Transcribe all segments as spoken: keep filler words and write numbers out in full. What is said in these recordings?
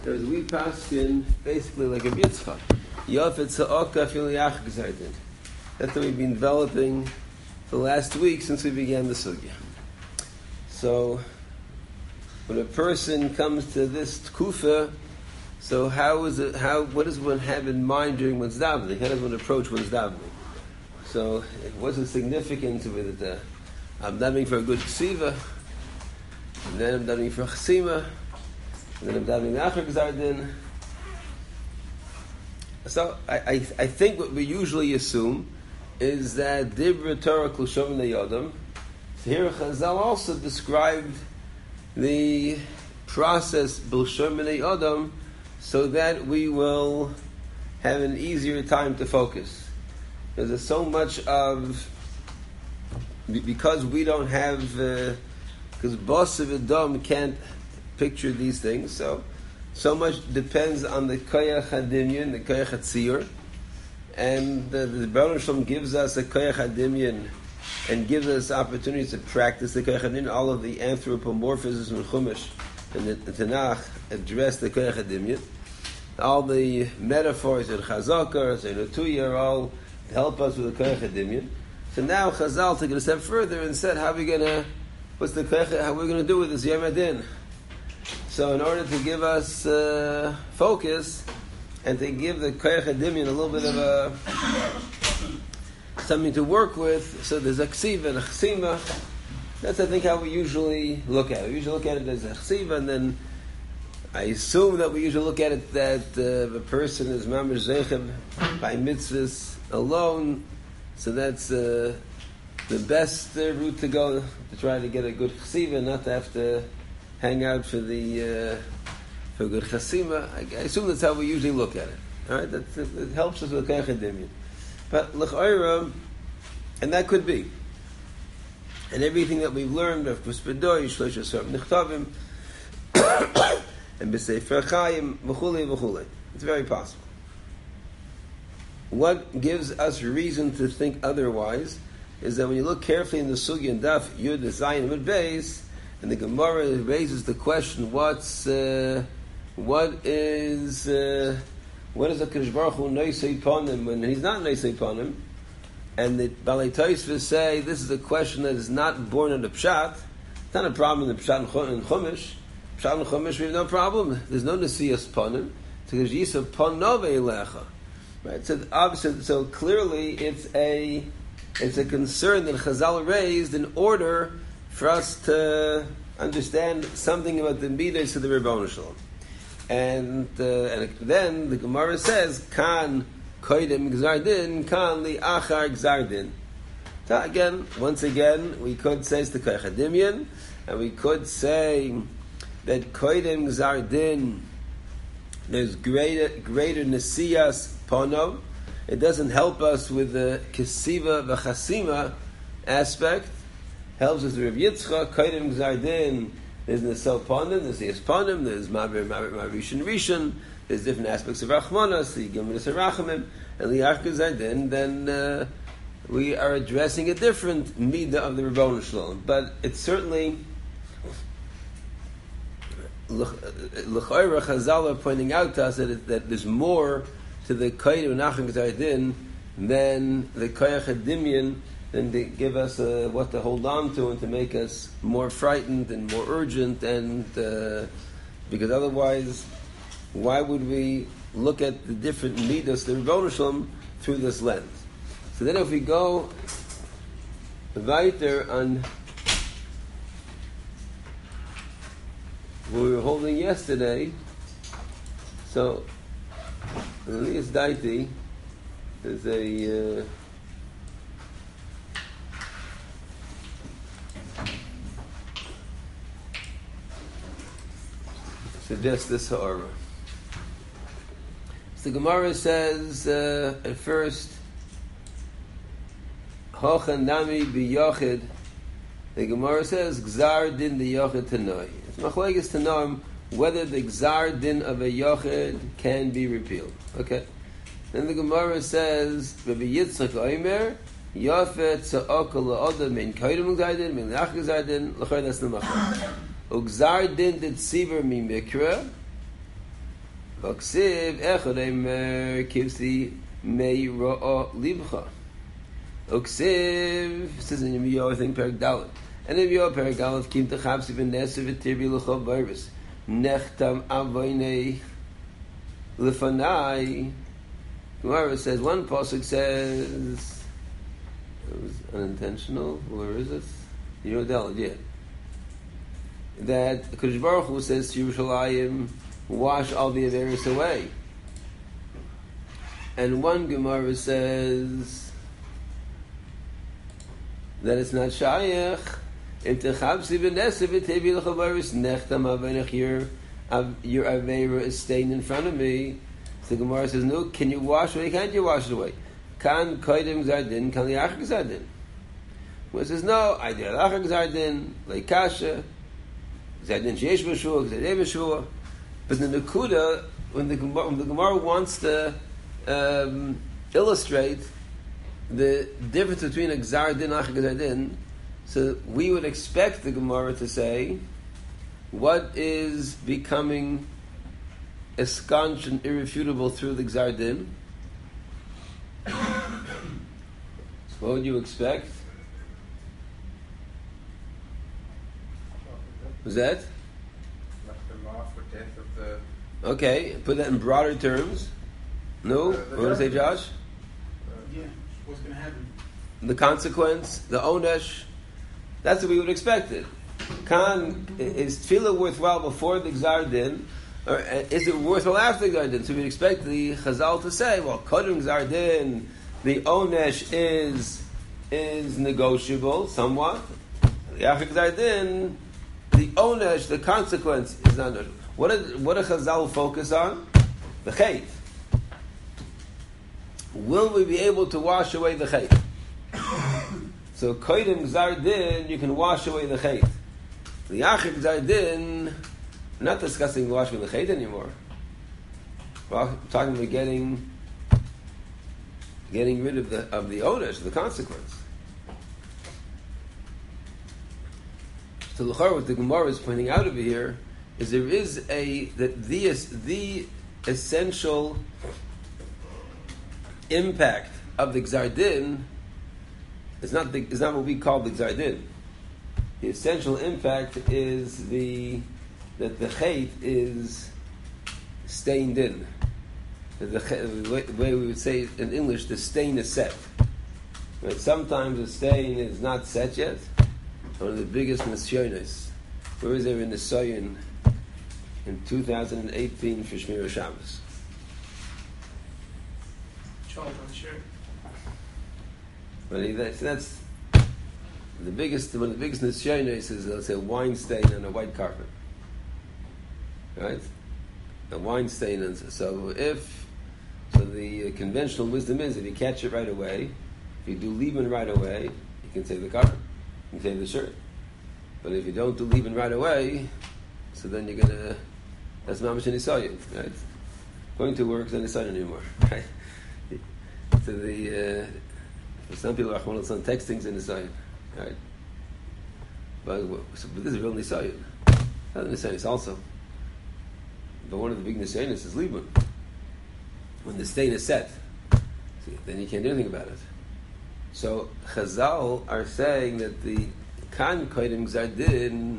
There's we paskin basically like a Yitzchak. Yafet Sa'oka Filiach Gzardin. That's what we've been developing for the last week since we began the sugya. So, when a person comes to this tkufa, so how is it? How what does one have in mind during one's davening? How does one approach one's davening? So, what's the significance of it? Uh, I'm davening for a good ksiva, and then I'm davening for a chasima, and then I'm davening after Gzardin. So, I, I I think what we usually assume is that Dibra Torah Klushom Neyodam. Here Chazal also described the process B'Lshom Neyodam so that we will have an easier time to focus. Because there's so much of, because we don't have, because Boss of Edom can't picture these things, so so much depends on the Koyach HaDimyon, the Koyach HaTziyur, and the, the Baruch Shalom gives us a Koyach HaDimyon and gives us opportunities to practice the Koyach HaDimyon. All of the anthropomorphisms in Chumash and the, the Tanakh address the Koyach HaDimyon. All the metaphors in Chazakar, Zainatuya are all to help us with the Koyach HaDimyon. So now Chazal took it a step further and said, how are we gonna, what's the Koyach, how are we gonna do with this Yom Adin? So in order to give us uh, focus and to give the Koyach HaDimyon a little bit of a something to work with, so there's a ksiva and a chasima. That's, I think, how we usually look at it. We usually look at it as a chasiva, and then I assume that we usually look at it that uh, the person is mamash zeichem by mitzvahs alone, so that's uh, the best uh, route to go to try to get a good chasiva, not to have to hang out for the uh, for a good chasima. I, I assume that's how we usually look at it. All right, that it helps us with Koyach HaDimyon. But l'chayra, and that could be, and everything that we've learned of Kuspedoy, Shlosh Yisrael Nichtavim, and B'Sefer Chaim, v'chulei v'chulei. It's very possible. What gives us reason to think otherwise is that when you look carefully in the Sugi and Daf Yud Zayin Mud Beis, and the Gemara raises the question: What's uh, what is uh, what is a Kadosh Baruch Hu Neisei Panim when he's not Neisei Panim? And the Balei Tosfos say this is a question that is not born in the Pshat. It's not a problem in the Pshat and Chumash. Pshat and Chumash we have no problem. There's no Nesias Panim. It's because Yisa Panove Elecha. Right. So obviously, so clearly it's a it's a concern that Chazal raised in order for us to understand something about the midas of the Rebbeinu Shalom. And, uh, and then the Gemara says, Kan koidem gzardin, kan li achar gzardin. So again, once again, we could say it's the Koyach HaDimyon, and we could say that koidem gzardin, there's greater, greater nesiyas ponov. It doesn't help us with the kesiva v'chasima aspect. Helps us with Rav Yitzchak, koidem gzardin. There's Nesel Panim, there's Yes Panim, there's Ma'avir Rishon Rishon, there's different aspects of Rachmanas, the Gemilas Rachamim, and Liach Gzardin, then uh, we are addressing a different Midah of the Rebbeinu Shalom. But it's certainly, L'chayra Chazal are pointing out to us that, it, that there's more to the Koyach and Nachem Gzardin than the Koyach HaDimyon, and to give us uh, what to hold on to and to make us more frightened and more urgent, and uh, because otherwise, why would we look at the different midas, the Rebbeinu Shalom, through this lens? So then if we go weiter on what we were holding yesterday, so Elias Daiti is a... Uh, suggest this ha'ara. So the Gemara says uh, at first, Hocha nami b'yochid. The Gemara says gzar din the yochid tanoi. It's machlekes tanoim whether the gzar din of a yochid can be repealed. Okay. Then the Gemara says Rabbi Yitzchak Oimer Yafet Sa'okal La'odam Min Kaidem Gzardin Min Lach Gzardin L'chayr. That's the machlekes. Ugzar din did siver mi mikra, Oksiv echad emer kivsi mei ro'o libcha. Oksiv says in Yirmiyahu, I think Perek Dalet. And in Yirmiyahu Perek Dalet kim techapsi v'neser v'tirbi l'chov virus nechtam avoinei l'fanai. Gemara says one pasuk says it was unintentional. Where is it? Yirmiyahu Dalet, yeah. That Kadosh Baruch Hu says to Yerushalayim, wash all the averis away. And one Gemara says that it's not shayach. If techabsi v'neser v'tevi l'chavaris nechtam avenech, your your avera is staying in front of me. So the Gemara says, no, can you wash it away? Can't you wash it away? Kan koidim zardin, kan liachak zardin. Well, it says, no, I did liachak zardin, leikasha, zardin sheyesh b'shua, zardin b'shua. But the Nakuda, when the Gemara, when the Gemara wants to um, illustrate the difference between a Gzar Din and a Gzar Din, so we would expect the Gemara to say, what is becoming ensconced and irrefutable through the Gzar Din? What would you expect? Was that? Okay, put that in broader terms. No? Uh, what want to say, Josh? Uh, yeah, what's going to happen? The consequence, the onesh, that's what we would expect it. Khan, is tefillah worthwhile before the Gzar Din, or is it worthwhile after the Gzar Din? So we'd expect the Chazal to say, well, Kodem Gzar Din, the onesh is is negotiable somewhat. After Gzar Din, the onesh, the consequence, is not negotiable. What did what did Chazal focus on? The chait. Will we be able to wash away the chait? So koidim gzar din, you can wash away the chait. The achik gzar din, we're not discussing washing the chait anymore. We're talking about getting getting rid of the of the onesh, the consequence. So l'chor, what the Gemara is pointing out over here is there is a that the the essential impact of the Gzar Din is not the, is not what we call the Gzar Din. The essential impact is the that the chait is stained in. That the, the way, the way we would say it in English, the stain is set. Right? Sometimes the stain is not set yet. One of the biggest nisyonos. Where was there in the Nisayon in two thousand eighteen for Shmira Shabbos? Charles on the shirt. But he, that's, that's the biggest. One of the biggest nisyonos is, let's say, a wine stain on a white carpet, right? A wine stain, and so if so, the conventional wisdom is if you catch it right away, if you do leaving right away, you can save the carpet, you can save the shirt. But if you don't do leaving right away, so then you're gonna. That's not much nisayon, right? Going to work is not nisayon anymore, right? So the uh, for some people, Rahman al-San texting's in nisayon, right? But, so, but this is real nisayon. Not nisayon, it's also. But one of the big nisayonis is leaving. When the stain is set, see, then you can't do anything about it. So Chazal are saying that the kan kodim gzar din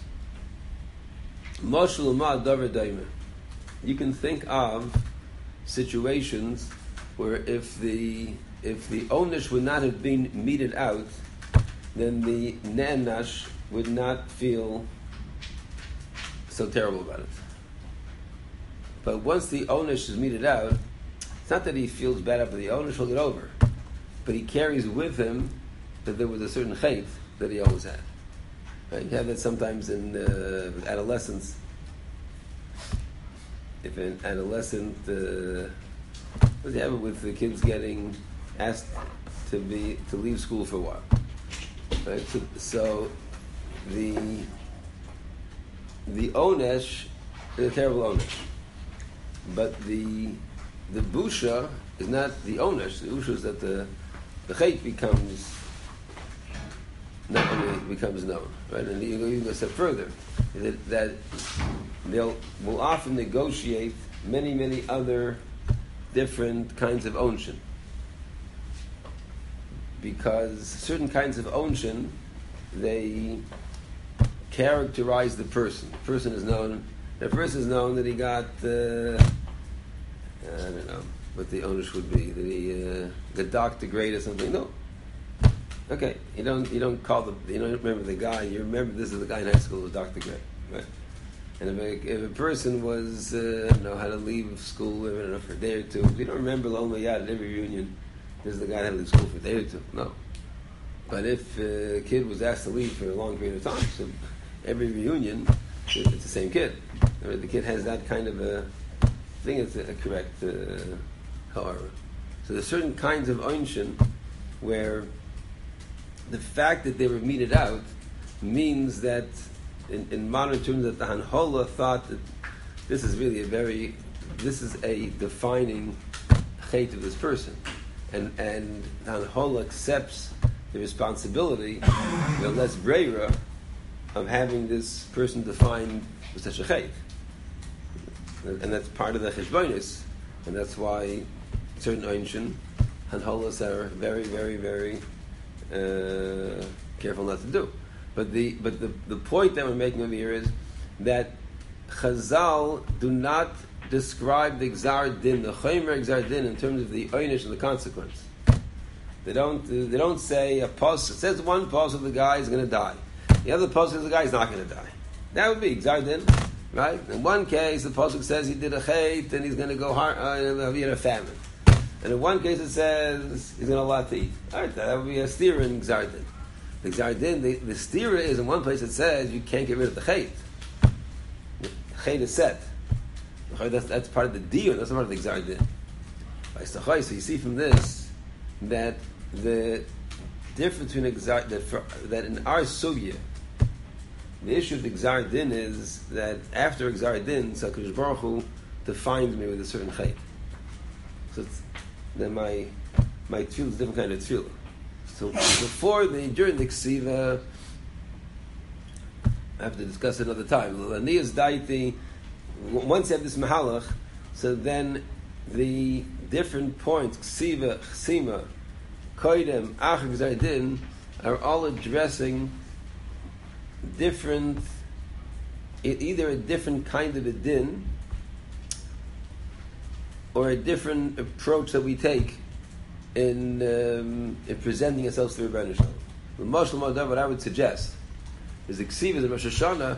moshel ma davar daima. You can think of situations where if the if the onish would not have been meted out, then the ne'anash would not feel so terrible about it. But once the onish is meted out, it's not that he feels bad after the onish will get over, but he carries with him that there was a certain chait that he always had. Right? You have that sometimes in uh, adolescence. If an adolescent, uh, what do you have it with the kids getting asked to be to leave school for a while? Right? So, so the the onesh is a terrible onesh, but the the busha is not the onesh. The busha is that the the chait becomes not only becomes known, right? And you go even a step further, that, that they'll will often negotiate many, many other different kinds of onshin. Because certain kinds of onshin, they characterize the person. The person is known, the person is known that he got, uh, I don't know what the onish would be, that he uh, got Doctor Grade or something. No. Okay, you don't you don't call the you don't remember the guy. You remember this is the guy in high school who was Doctor Grade, right? And if a, if a person was uh, I don't know how to leave school, I don't know for a day or two, if you don't remember Loma Yad at every reunion, this is the guy that had to leave school for a day or two. No. But if a kid was asked to leave for a long period of time, so every reunion, it's the same kid. The kid has that kind of a thing. It's a, a correct uh, however. So there's certain kinds of onshin where the fact that they were meted out means that in, in modern terms that the Hanhola thought that this is really a very, this is a defining chait of this person. And, and the Hanhola accepts the responsibility, the less breira, of having this person defined with such a chait. And that's part of the cheshbonis. And that's why certain Einshin, Hanholas are very, very, very uh, careful not to do. But the but the, the point that we're making over here is that Chazal do not describe the Gzar Din, the Chomer Gzar Din, in terms of the Einish and the consequence. They don't they don't say a post. It says one post of the guy is going to die. The other post of the guy is not going to die. That would be Gzar Din, right? In one case, the pasuk says he did a chait and he's going to go hard. Uh, he had a famine. And in one case, it says he's going to lot to eat. All right, that would be a steer in Gzar Din. The Gzar Din, the, the steer is in one place it says you can't get rid of the chait. The chait is set. That's, that's part of the deal. That's not part of the Gzar Din. So you see from this that the difference between a Gzar, that, for, that in our sugya, the issue of the Gzar Din is that after a Gzar Din, HaKadosh Baruch Hu defines me with a certain chait. So it's, then my my tefillah is a different kind of tefillah. So before the during the ksiva, I have to discuss it another time. L'aniyas daiti. Once you have this mahalach, so then the different points ksiva, chsima, koidem, achar gzar din are all addressing different, either a different kind of a din or a different approach that we take in, um, in presenting ourselves to Rebbeinu Shalom. The Moshe Modav, what I would suggest is the Ksiva, the Rosh Hashanah.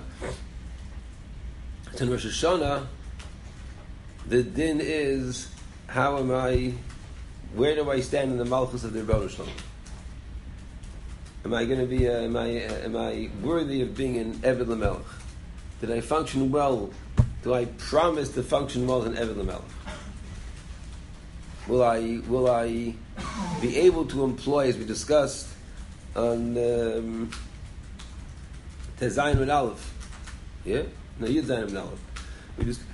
In Rosh Hashanah, the din is how am I, where do I stand in the Malchus of the Rebbeinu Shalom? Am I going to be? Uh, am I? Uh, am I worthy of being an Eved Lamelech? Did I function well? Do I promise to function well as an Eved Lamelech? Will I? Will I be able to employ, as we discussed on um, Tezayin and Aleph? Yeah, no, Yud Zayin and Aleph. We just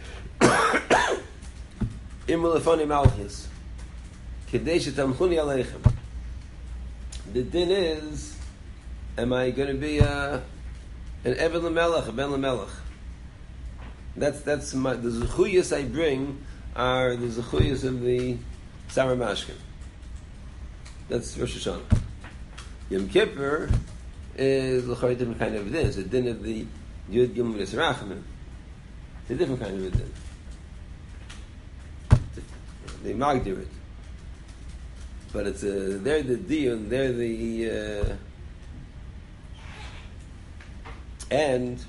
Imul Lefani Malchus Kadesh Tamchuni Aleichem. The din is, am I going to be a, an Eved Lamelech, a Ben Lamelech? That's that's my, the zechuyas I bring are the zechuyas of the Sarah Mashkin. That's Rosh Hashanah. Yom Kippur is a different kind of a din. It's a din of the Yud Gimel Yisrachamim. It's a different kind of a din. They magdir it. But it's a, they're the dion, they're the, uh, and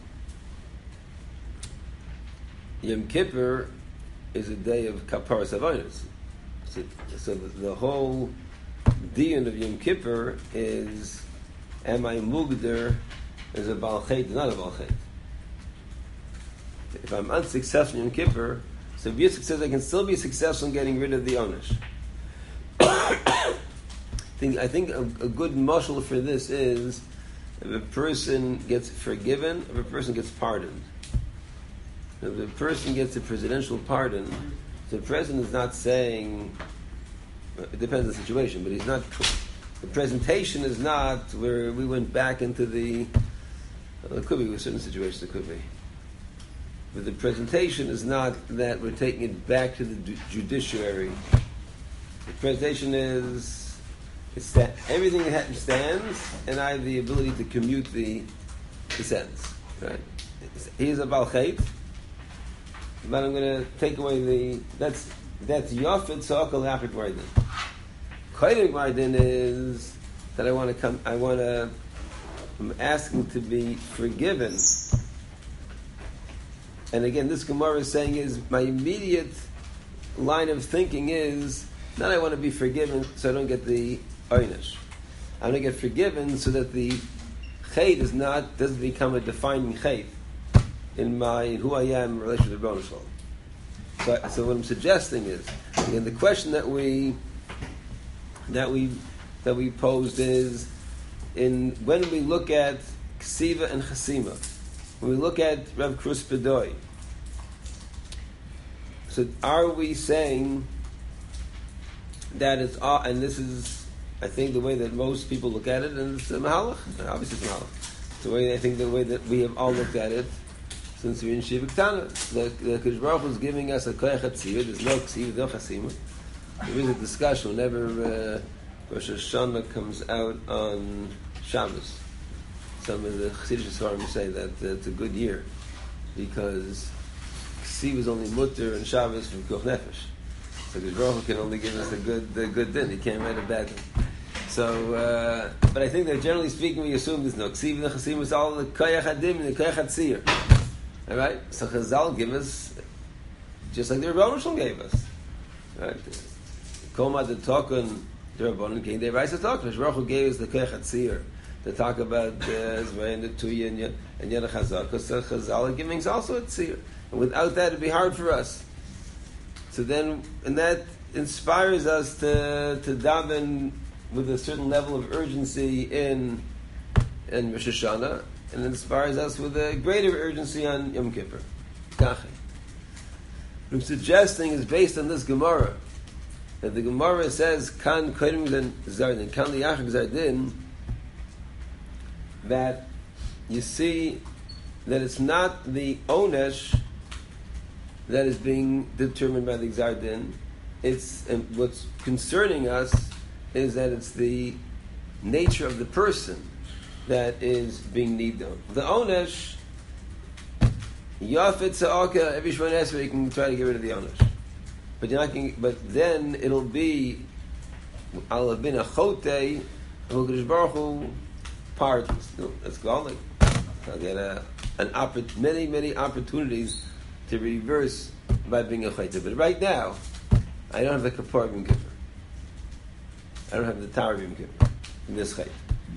Yom Kippur is a day of Kaparas Avonos. So, so the, the whole dion of Yom Kippur is, am I mugder as a Baal Chet, not a Baal Chet? If I'm unsuccessful in Yom Kippur, so if you're successful, I can still be successful in getting rid of the Onish. I think, I think a, a good mashal for this is if a person gets forgiven, if a person gets pardoned. If a person gets a presidential pardon, the president is not saying, it depends on the situation, but he's not, the presentation is not where we went back into the, well, it could be with certain situations, it could be. but the presentation is not that we're taking it back to the ju- judiciary. The presentation is it's that everything that stands, and I have the ability to commute the, the sentence. Right? Here's a balchet, but I'm going to take away the that's that's yafet tzakal apik vardin. Koydem vardin is that I want to come. I want to. I'm asking to be forgiven. And again, this Gemara is saying is my immediate line of thinking is not I want to be forgiven so I don't get the oynish. I want to get forgiven so that the chait is not doesn't become a defining chait in my in who I am in relation to the Rebbeinu Shalom. So, so what I'm suggesting is again the question that we that we that we posed is in when we look at ksiva and chasima. When we look at Rav Krus Bedoy, so are we saying that it's all, and this is, I think, the way that most people look at it, and it's a mahalach, obviously it's a mahalach. It's the way, I think, the way that we have all looked at it since we're in Shiva Ktana. The, the Kodesh Baruch Hu is giving us a koyach hatzir, there's no ksiv, no chasima. There is a discussion whenever uh, Rosh Hashanah comes out on Shabbos. Some of the Chassidish Sfarim say that uh, it's a good year because Ksiv is only mutter and Shabbos from Koch Nefesh. So the Baruch Hu can only give us a good the good din. He can't write a bad din. So, uh, but I think that generally speaking, we assume there's no Ksiv and the Chasim is all the Koyach Hadim and the Koyach Hatzir. All right. So Chazal give us just like the Rebbeinu Shalom gave us. Right. Koma the Tokun the Rebbeinu King the Reisa Tokun. The Baruch Hu gave us the Koyach Hatzir. To talk about Zvayin, uh, the Tuya, and Yad HaChazal, because the Chazal giving is also a tzir. And without that, it'd be hard for us. So then, and that inspires us to to daven with a certain level of urgency in in Rosh Hashanah, and inspires us with a greater urgency on Yom Kippur. What I'm suggesting is based on this Gemara, that the Gemara says, Kan Kodim Zardin, Kan Liyachak Zardin, that you see that it's not the onesh that is being determined by the Gzar Din. It's and what's concerning us is that it's the nature of the person that is being nidon. The onesh, yafet sa'aka, every shwan esrei, you can try to get rid of the onesh, but you're not going. But then it'll be al have been a chote who Kodesh Baruch Hu pardons. No, that's galling. I'll get a, an oppor- many, many opportunities to reverse by being a chayta. But right now, I don't have the kapar of Yom Kippur. I don't have the tower of Yom Kippur in this chayta.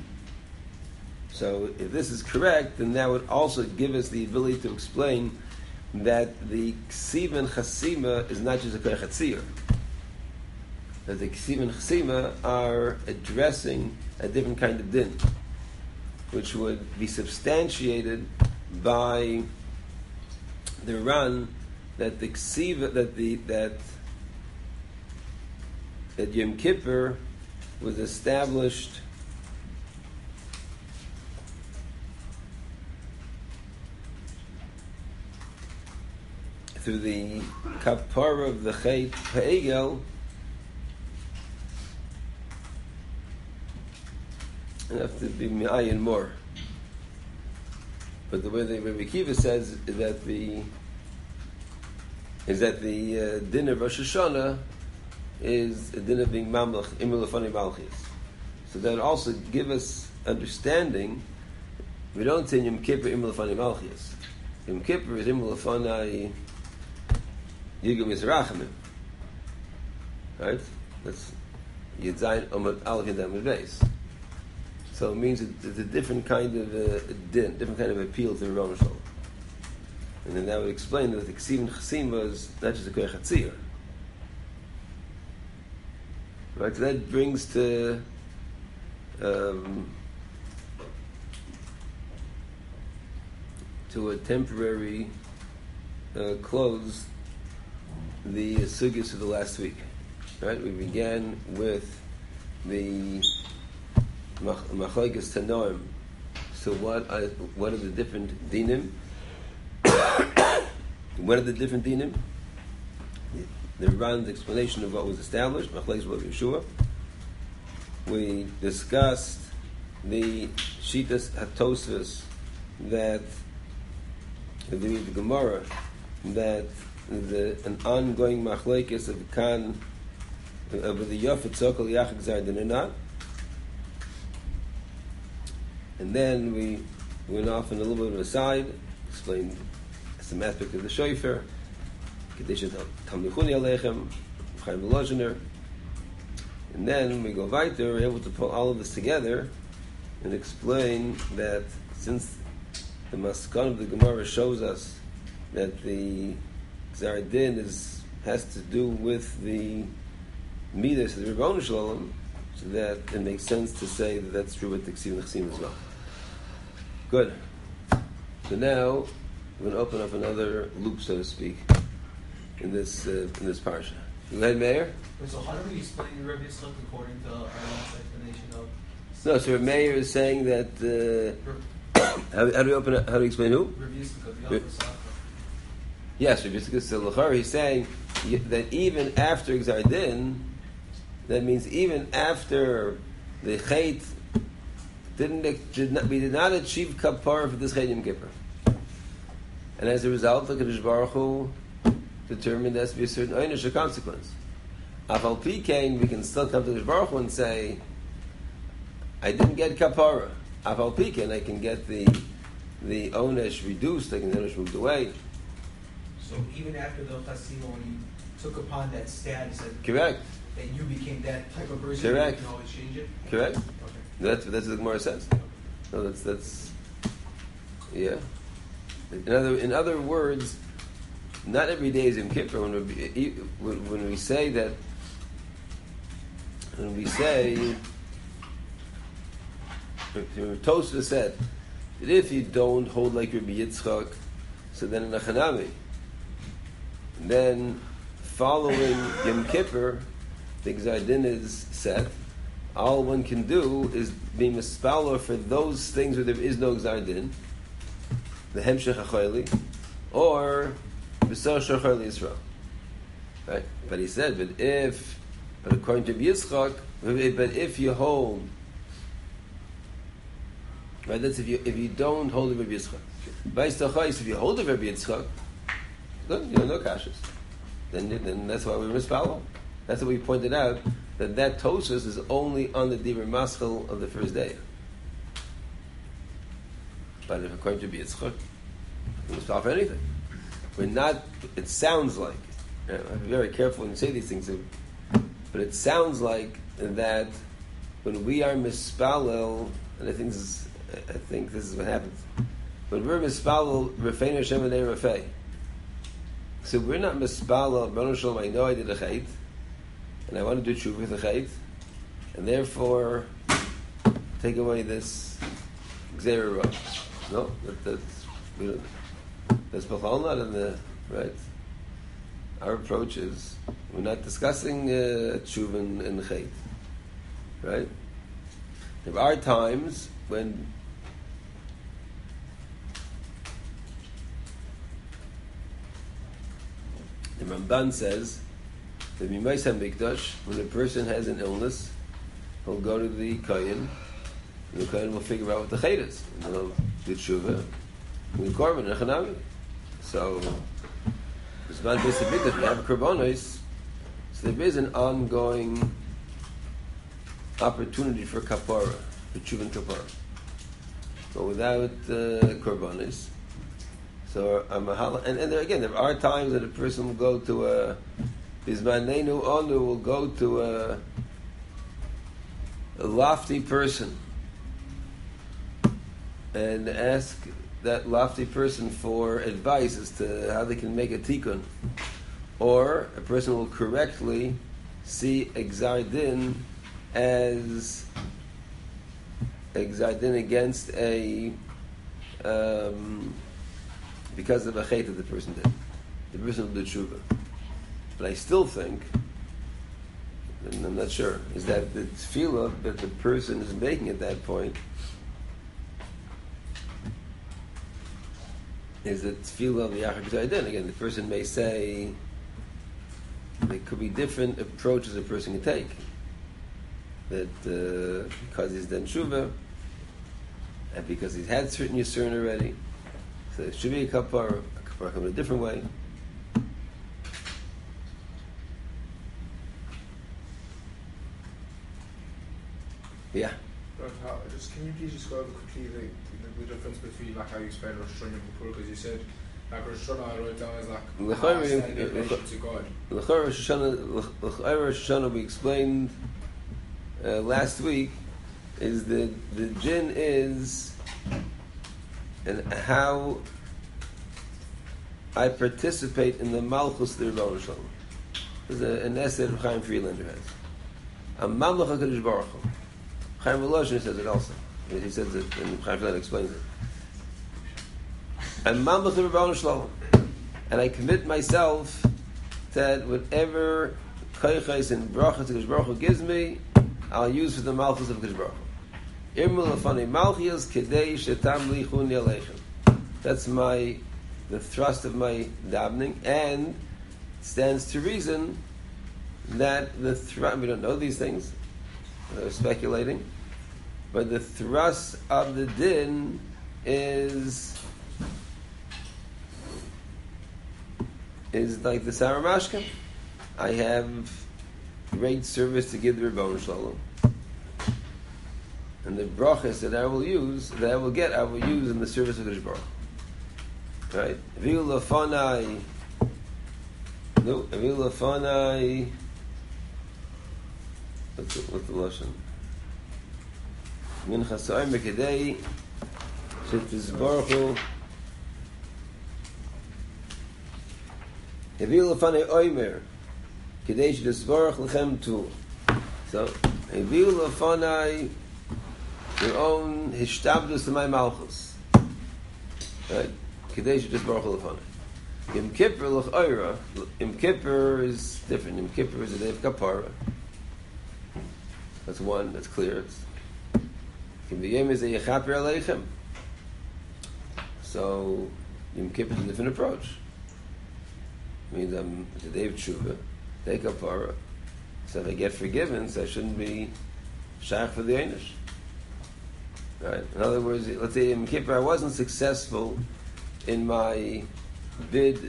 So if this is correct, then that would also give us the ability to explain that the ksiv and chasima is not just a koyach hatzir. That the ksiv and chasima are addressing a different kind of din, which would be substantiated by the run that the ksiva that the that that Yom Kippur was established through the kapara of the Chet Ha'egel. I have to be mi'ayin more. But the way the Rebbe Kiva says is that the is that the uh, din of Rosh Hashanah is a din of being mamlech imul lefani malchis. So that would also give us understanding. We don't say Yom Kippur imul lefani malchis. Yom Kippur is imul lefani yigum yisrachamim. Right? That's Yitzayin Amud Aleph Yadam Beis. So it means it's a different kind of uh, din, different kind of appeal to the Rebbeinu Shalom. And then that would explain that the Ksiv and Chasima is not just a Koyach Hatzir. Right, so that brings to um, to a temporary uh, close the sugyas of the last week. Right, we began with the Machlokes Tanoim. So what are what are the different dinim? What are the different dinim? The Ramban's explanation of what was established, Machlekes Rav Yeshua. We discussed the Shitas HaTosfos that the, the Gemara that the an ongoing Machlekes of Kan of the Yafet Sokol Yachik Zardin or not. And then we went off on a little bit of a side, explained some aspect of the Shofar, Kedusha Talmichuni Aleichem, Chaim Volozhiner. And then we go weiter, we're able to put all of this together and explain that since the Maskan of the Gemara shows us that the Gzar Din is has to do with the Midas of the Rebbeinu Shalom, so that it makes sense to say that that's true with the Ksiv and Chsim as well. Good. So now we're going to open up another loop, so to speak, in this uh, in this parsha. Go ahead, Meir. So how do we explain the Rebbe Yitzchak according to our last explanation of? No, so Meir is saying that. Uh, how, how do we open up? How do we explain who? Rebbe Yitzchak, the Alpha Yes, Rebbe Yitzchak Silachar. He's saying that even after Gzar Din, that means even after the Chait didn't, did not, we did not achieve kapara for this Chait Yom Kippur, and as a result, the Kadosh Baruch Hu determined there has to be a certain einish consequence. Afal Pikein, we can still come to the Baruch Hu and say, I didn't get kapara. Afal Pikein, I can get the the onesh reduced, I can get the onesh moved away. So even after the Chasima, when you took upon that status, that, Correct. that you became that type of person, Correct. you can always change it? Correct. Okay. That's that's what the Gemara says. No, that's that's yeah. In other in other words, not every day is Yom Kippur. When we when, when we say that, when we say, Tosfos said that if you don't hold like Rabbi Yitzchak, so then in a Chanami, then following Yom Kippur, the Gzar Din is set. All one can do is be mispaler for those things where there is no Gzar Din, the Hemshech HaChoyli, or B'sar Shachar Yisrael. Right? But he said, but if, but according to Yitzchak, but if you hold, right? That's if you if you don't hold the Rabbi Yitzchak. B'sar if you hold the Rabbi Yitzchak, good, you know, no kashas. Then then that's why we mispaler. That's what we pointed out, that that Tosfos is only on the Divrei Maschil of the first day. But if according to Yitzchak, we mispaler for anything. We're not, it sounds like, you know, I'm very careful when you say these things, but it sounds like that when we are mispalel, and I think this is, I think this is what happens. When we're mispalel, Rafein Hashem and Rafei. So we're not mispalel, Baruch Shalom, I know I did a chait, and I want to do tshuva with a chait, and therefore take away this gzera row. No, that, that's we don't. That's Bechal not in the right. Our approach is we're not discussing uh, tshuva and, and chait, right? There are times when the Ramban says that Mimais HaMikdash, when a person has an illness, he'll go to the Kohen, and the Kohen will figure out what the chait is, and then he'll do tshuva, and the korban and chanami. So, it's not based on Mikdash, we have a korbanos, so there is an ongoing opportunity for kapara, for tshuva and kapara. But without uh, korbanos, so a mahala, and, and there, again, there are times that a person will go to a Bizmanenu Onu will go to a, a lofty person and ask that lofty person for advice as to how they can make a tikkun. Or a person will correctly see a Gzar Din as a Gzar Din against a um, because of a chait that the person did. The person will do tshuva. But I still think, and I'm not sure, is that the tefillah that the person is making at that point is that tefillah v'yachar b'tayden. Again, the person may say there could be different approaches a person can take. That uh, because he's done tshuva, and because he's had certain yisurin already, so it should be a kapara. A kapara come in a different way. Yeah. But how, just can you please just go over quickly the, the, the difference between like how you explain Rosh Hashanah and Kippur, because you said like Rosh Hashanah I wrote down as like how I stand in relation to God. L'chor Rosh Hashanah, L'chor Rosh Hashanah we explained uh, last week is that the jinn is and how I participate in the Malchus of the Rebbeinu Shalom. There's a, an essay that Chaim Friedlander has. A Mamlech HaKadosh Baruch Hu. Chaim Volozhin says it also. He says it, and Chaim Friedlander explains it. I'm Mamlech of the Rebbeinu Shalom. And I commit myself that whatever koiches and brachas HaKadosh Baruch Hu gives me, I'll use for the Malchus of HaKadosh Baruch Hu. Irmul Afani Malchias Kedei Shetam Lichun Yaleichem. That's my the thrust of my davening, and stands to reason that the thrust, we don't know these things, we're speculating, but the thrust of the din is is like the Saramashkim. I have great service to give the Rebbeinu Shalom. And the brachas that I will use, that I will get, I will use in the service of the Baruch. Right? Viu lafanai. No, viu lafanai. What's the, what's the lashon? Min chasayim b'kedei shetizbaruchu. Viu lafanai oimer kedei shetizbaruch lechem tu. So, viu lafanai your own hishtabdus to my malchus. Right? Kadesh just baruch lefanai. Yom Kippur l'chayra. Yom Kippur is different. Yom Kippur is a day of kapara. That's one. That's clear. It's Yom Yom is a yechaper aleichem. So Yom Kippur is a different approach. It means I'm it's a day of tshuva, day of kapara. So if I get forgiven, so I shouldn't be shaykh for the einish. Right. In other words, let's say in Kippur I wasn't successful in my bid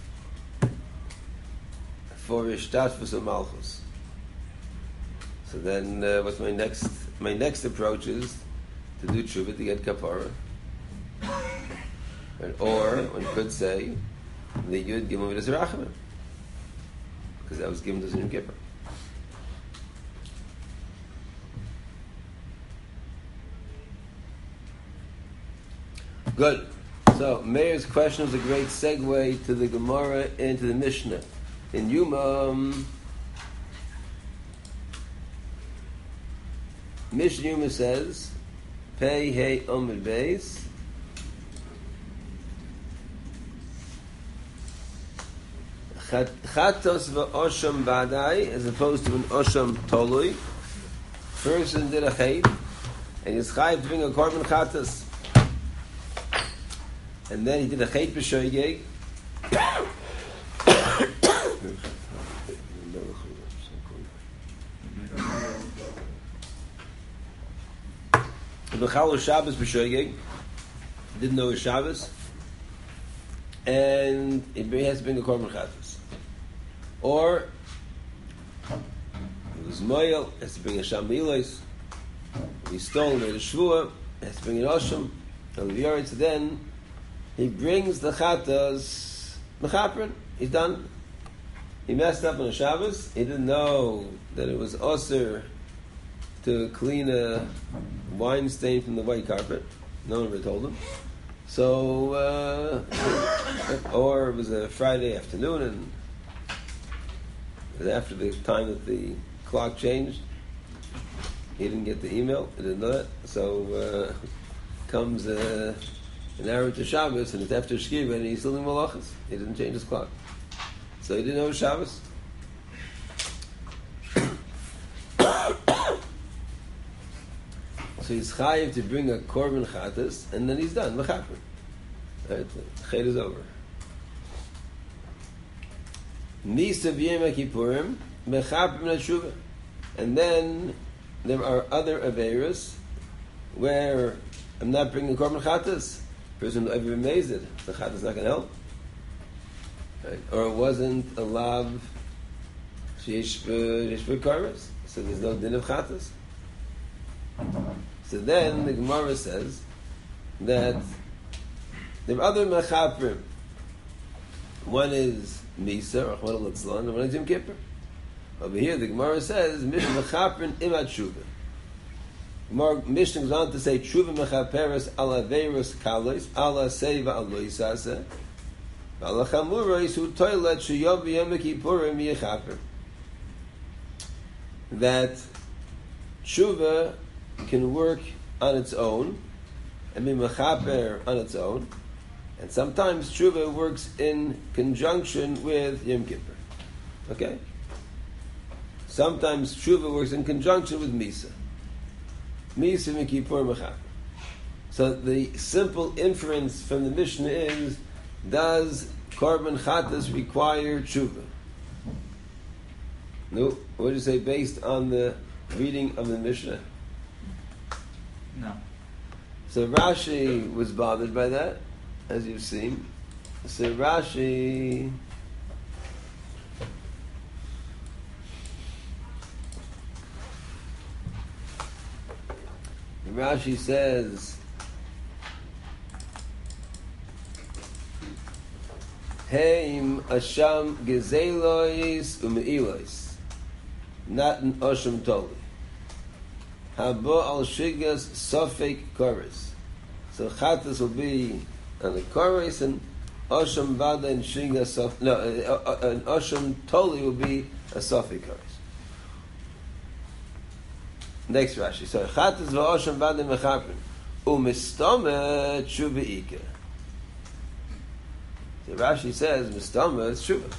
for Ishtashvus of Malchus. So then, uh, what's my next? My next approach is to do tshuva to get kapara, right? Or one could say the Yud Gimel Midas Rachamim, because that was given to Yom Kippur. Good. So Meir's question is a great segue to the Gemara and to the Mishnah. In Yuma, um, Mishnah Yuma says, Pei Hei Omid Beis, Chatos v'osham badai, as opposed to an osham tolui. Person did a chet, and he's chayv to bring a korban chatos. And then he did a chet b'shoygeg. B'chal Shabbos b'shoygeg. Didn't know his Shabbos. And it has to bring a korban chatos. Or it was moyel, has to bring a sham milos. He stole, made a shvua, has to bring an osham. And then he brings the chatas mechaprin. He's done. He messed up on a Shabbos. He didn't know that it was osir to clean a wine stain from the white carpet. No one ever told him. So, uh, or it was a Friday afternoon, and it was after the time that the clock changed. He didn't get the email. He didn't know that. So uh, comes uh, an hour to Shabbos, and it's after Shkiva, and he's still in Malachas. He didn't change his clock. So he didn't know Shabbos. So he's chayiv to bring a korban chatas, and then he's done, mechaper. Right? Chet is over. Nisa v'yem Kippurim mechapim l'tshuva, and then there are other averas where I'm not bringing korban chatas. Person will ever amaze it. The chatas not going to help, right? Or it wasn't a lav sheish b'korban, so there's no din of chatas. So then the Gemara says that there are other mechaprim. One is Misa, Rachmana Litzlan, and one is Yom Kippur. Over here, the Gemara says, Mishnah Mechaprin Imat Tshuva. Gemara Mishnah goes on to say, Tshuva Mechaperes ala Veirus Kalos, ala Seva Aloisase, ala Chamurais, who toilet Sheyom Yom Kippurim Yechaper. That Tshuva can work on its own, and be Mechaper on its own, and sometimes Tshuva works in conjunction with Yom Kippur. Okay? Sometimes Tshuva works in conjunction with Misa. Misa Yom Kippur Mechaper. So the simple inference from the Mishnah is, does Korban Chatas require Tshuva? No. What would you say based on the reading of the Mishnah? No. So Rashi was bothered by that, as you've seen. So Rashi Rashi says Heim Asham Gezelois Umeilois, not an Osham Toli. Habo al Shigas Sofek Koris. So Chatas will be on the Koris, and Osham Vada and Shigas Sof. No, an Osham Toli will be a Sofek Koris. Next Rashi. So Chatas v'Osham Vada Mechaprin Umistome Tshuva Ika. So Rashi says Mistome is Tshuva.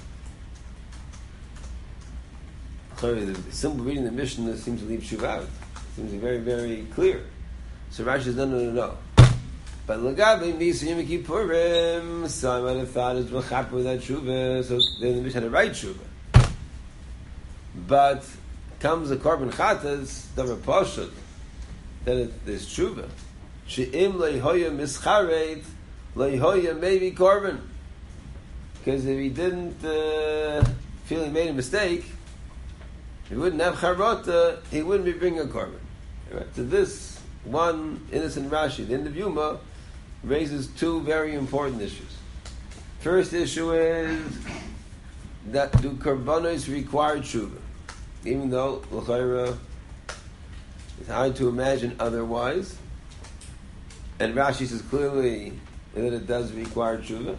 Sorry, the simple reading of the Mishnah seems to leave Tshuva out. Seems very, very clear. So Rashi says, no, no, no, no. But Lagabe Misa Yom Kippurim, so I might have thought it's Mechaper with that Tshuva, so then the Mishnah had to write Tshuva. But comes the Korban Chatas, Davar Pashut, that it, there's Tshuva. She'im Leihoya Mischaret, Leihoya maybe Korban. Because if he didn't uh, feel he made a mistake, he wouldn't have charota, he wouldn't be bringing a korban. Right? So this one innocent Rashi, the end of Yuma, raises two very important issues. First issue is that do korbanos require tshuva? Even though l'chayra it's hard to imagine otherwise, and Rashi says clearly that it does require tshuva.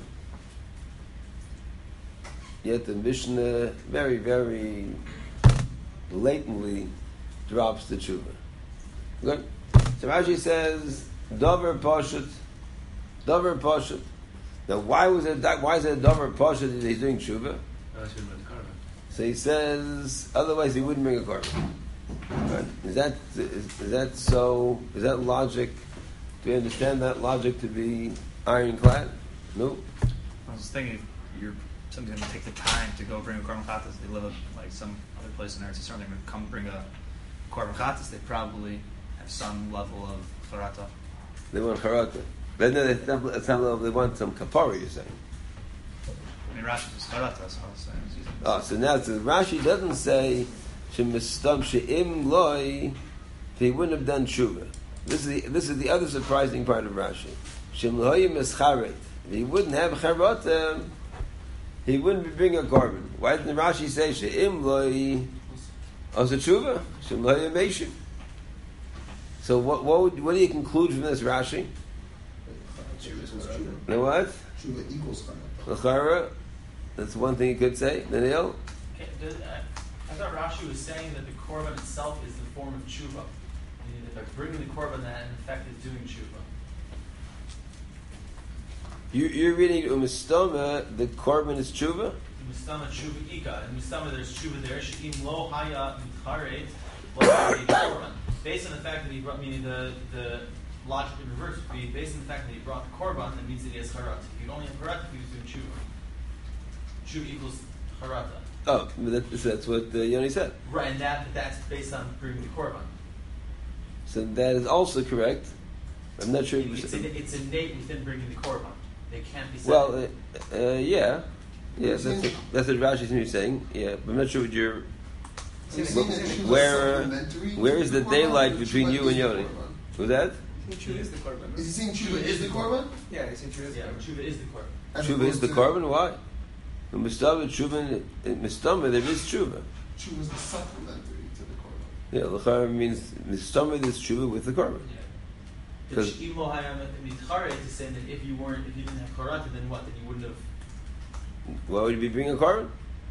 Yet the Mishnah very, very blatantly drops the tshuva. Good. So Rashi says, Dover Pashut, Dover Pashut. Now, why was it? Why is it Dover Pashut that he's doing tshuva? So he says, otherwise he wouldn't bring a korban. Right? Is that is, is that so? Is that logic? Do you understand that logic to be ironclad? No. I was thinking, you're somebody's going to take the time to go bring a korban chatas. They live at, like some other place in Eretz Yisrael. They're going to come bring a korban chatas. They probably have some level of charata. They want charata. But then it's not, it's not level, they want some kapara, you're saying. I mean, Rashi is charata, so I was saying. Oh, so now so Rashi doesn't say shemistam she'im loy, he wouldn't have done tshuva. This is the this is the other surprising part of Rashi. Shem loyim escharet. If he wouldn't have charata, he wouldn't be bringing a korban. Why didn't Rashi say she'im loy as a tshuva? Shem loyim meishim. So what what would, what do you conclude from this Rashi? No what? Tshuva equals chara. L'chara. That's one thing you could say. Daniel? Okay, the, uh, I thought Rashi was saying that the korban itself is the form of tshuva. Meaning that by bringing the korban, that in effect is doing tshuva. You, you're reading Umistama, the korban is tshuva? Mistama tshuva ika. In Mistama there's tshuva there. She'im lo haya mitcharet lo haya korban. Based on the fact that he brought, meaning the, the logically reverse would be based on the fact that he brought the korban, that means that he has charat. If you'd only have charat if he was doing tshuva. Tshuva equals charata. Oh, that, that's what uh, Yoni said. Right, and that but that's based on bringing the korban. So that is also correct. I'm not sure. It's, in, it's innate within bringing the korban. They can't be separate. Well, uh, uh, yeah, yeah. That's what, that's what Rashi seems to be saying. Yeah, but I'm not sure what you're. Where, where is the daylight between you and Yoni? Was that? Tshuva is the korban. Is he saying Tshuva is the korban? Yeah, he's saying Tshuva is the yeah, korban. tshuva is the korban. As Tshuva is opposed the to- korban. Why? In Mistama, Tshuva, in Mistama, there is Tshuva. Tshuva is the supplementary to the korban. Yeah, l'chara means Mistama is Tshuva with the korban. Yeah. The Because- Sh'imo Hayam Mitcharet is saying that if you weren't, if you didn't have karata, then what? Then you wouldn't have. Why would you be bringing a korban?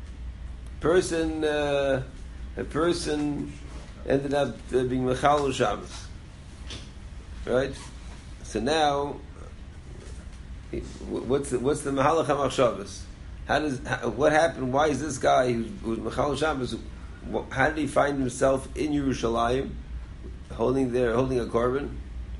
Person, uh, a person ended up uh, being Mechal Shabbos, right? So now, he- what's the, what's the Mahalach HaMachshavos? How does how, what happened? Why is this guy who's, who's Mechal Shabbos? wh- How did he find himself in Yerushalayim, holding there, holding a korban?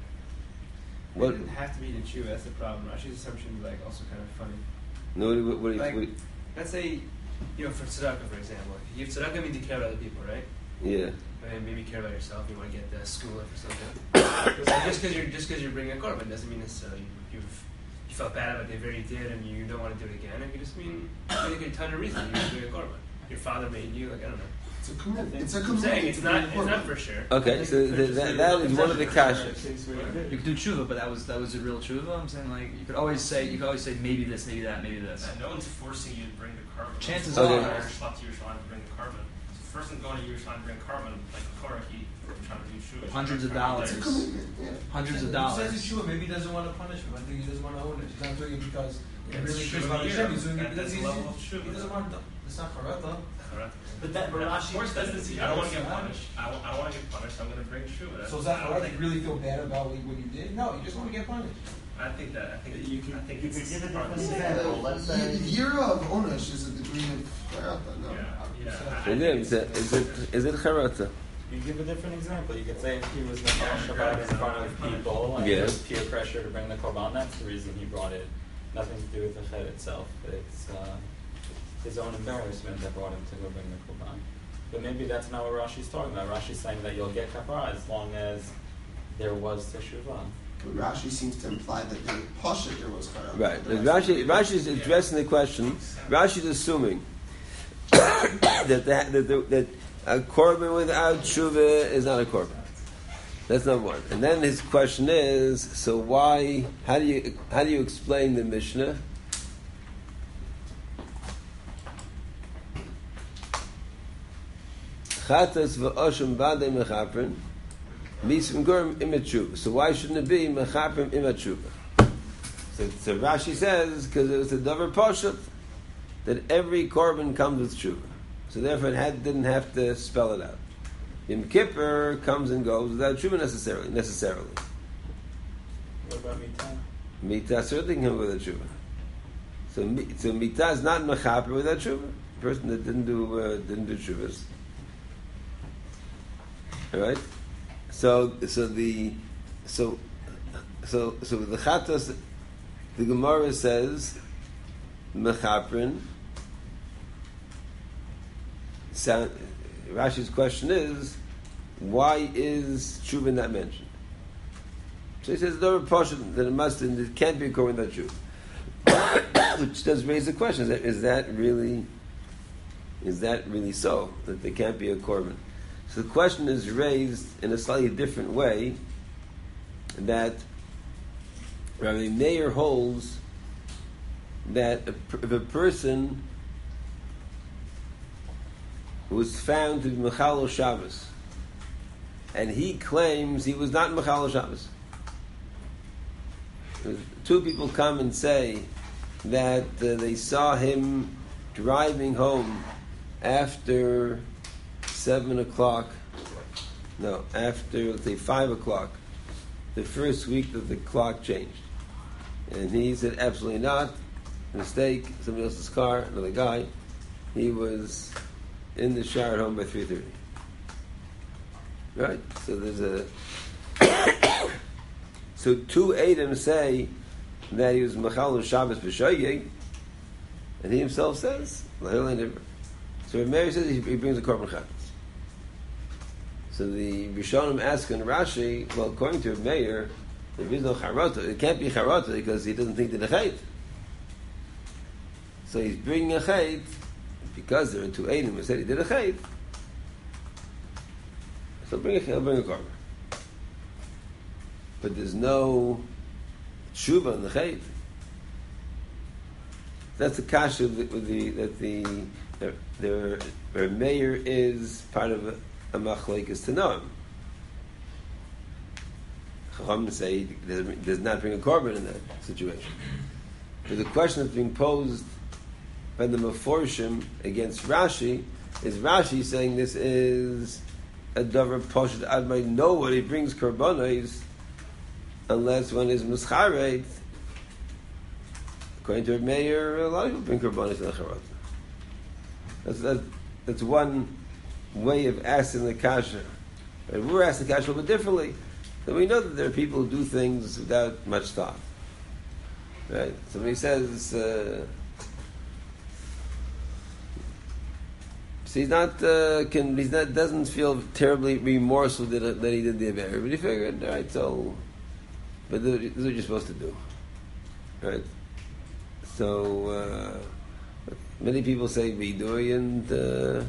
It What? didn't have to be the Tshuva, that's the problem. Rashi's assumption is like also kind of funny. No, what, what, what, Like, what, let's say, you know, for tzedakah, for example, you give tzedakah means you care about other people, right? yeah. And maybe you care about yourself. You want to get the school or something. So just because you're just because you're bringing a korban doesn't mean necessarily you, you've you felt bad about the very did and you don't want to do it again. It could just mean I think a ton of reasons you're doing a korban. Your father made you, like I don't know. It's a commitment. It's a I'm commitment. saying it's to not the it's korban. not for sure. Okay, so th- that, that is one of the kashas. You could do tshuva, but that was that was a real tshuva. I'm saying like you could always say you could always say maybe this, maybe that, maybe this. Uh, no one's forcing you to bring the carbon. Chances Okay. are- You're just to Yerushalayim to bring the carbon. So the person going to Yerushalayim to bring carbon, like a Korah, he trying to do tshuva. Hundreds of trying to dollars. It's a do commitment. Yeah. Hundreds of He dollars. says it's true. Maybe he doesn't want to punish him. I think he doesn't want to own it. He's not doing it because he Yeah, really it's cares true. about Hashem. He's doing it That- because that's he's, the level of true. he doesn't want to. It's not charata. Correct. But that, but Yeah, Rashi of course, does that's this. I don't want to get punished. I don't, I don't want to get punished. I'm going to bring tshuva. So is that I don't charata? think- You really feel bad about what, what you did? No, you just want to get punished. I think that. I think You could- I think you it's could give a part of different the same. example. Let's say- The Yira of Onesh is a degree of Karata, no? Yeah, yeah. I- I So think then, it's- is it is it, is it charata? You give a different example. You could say if he was Nefal Shabbat in front of people and Yeah. there was peer pressure to bring the korban, that's the reason he brought it. Nothing to do with the ched itself. It's uh, his own embarrassment that brought him to go bring the korban. But maybe that's not what Rashi's talking about. Rashi's saying that you'll get kapara as long as there was teshuvah. But Rashi seems to imply that in Pasha there was Karata. Right. But Rashi Rashi is addressing the question. Rashi is assuming that that that, that, that a korban without tshuva is not a korban. That's number one. And then his question is: so why? How do you how do you explain the Mishnah? Chatas v'oshim badei mechaprin misim gurim imet tshuva. So why shouldn't it be mechaprim imet tshuva? So, so Rashi says because it was a davar poshet that every korban comes with tshuva. So therefore it had, didn't have to spell it out. Yom Kippur comes and goes without tshuva necessarily. Necessarily, What about Mitah? Mitah certainly can come with a tshuva. So, mi- so Mitah is not mechaper without tshuva. A person that didn't do uh, didn't do tshuvas. All right. So so the so so so the chatas, the Gemara says mechaprin. Sound, Rashi's question is, why is tshuva not mentioned? So he says, no portion that it must, and it can't be according to tshuva. Which does raise the question: is that, is that really, is that really so that there can't be a korban? So the question is raised in a slightly different way. That Rabbi Meir holds that if a person was found to be Mechalo Shabbos, and he claims he was not Mechalo Shabbos. Two people come and say that uh, they saw him driving home after seven o'clock, no, after, let's say, five o'clock, the first week that the clock changed. And he said, absolutely not, mistake, somebody else's car, another guy. He was in the shower at home by three thirty. Right? So there's a So two Edom say that he was Mechal Shabbos b'Shoyeg, and he himself says, Lahil never. So Rav Meir says he brings a Korban Chatas. So the Rishonim ask in Rashi, well, according to Rav Meir, there is no Charata. It can't be Charata because he doesn't think that a Chait. So he's bringing a Chait, because there are two Edom who said he did a Chait, so bring a, he'll bring a Korban. But there's no tshuva in the chayt. That's the kasha with the that the the, the, the mayor is part of a, a machlekes tanoim. Chacham say he does, does not bring a korban in that situation. But the question that's being posed by the Meforshim against Rashi is Rashi saying this is a davar poshet admai. Nobody brings korbanos unless one is muscharet. According to a mayor, a lot of people bring korbanos in the charata. That's, that's, that's one way of asking the kasha. But we're asking the kasha a little bit differently. So we know that there are people who do things without much thought. Right? Somebody says, uh, so he's not, uh, can, he's not, doesn't feel terribly remorseful that, that he did the Aver, but he figured, all right, so, but this is what you're supposed to do. Right? So, uh, many people say Vidui, and, uh,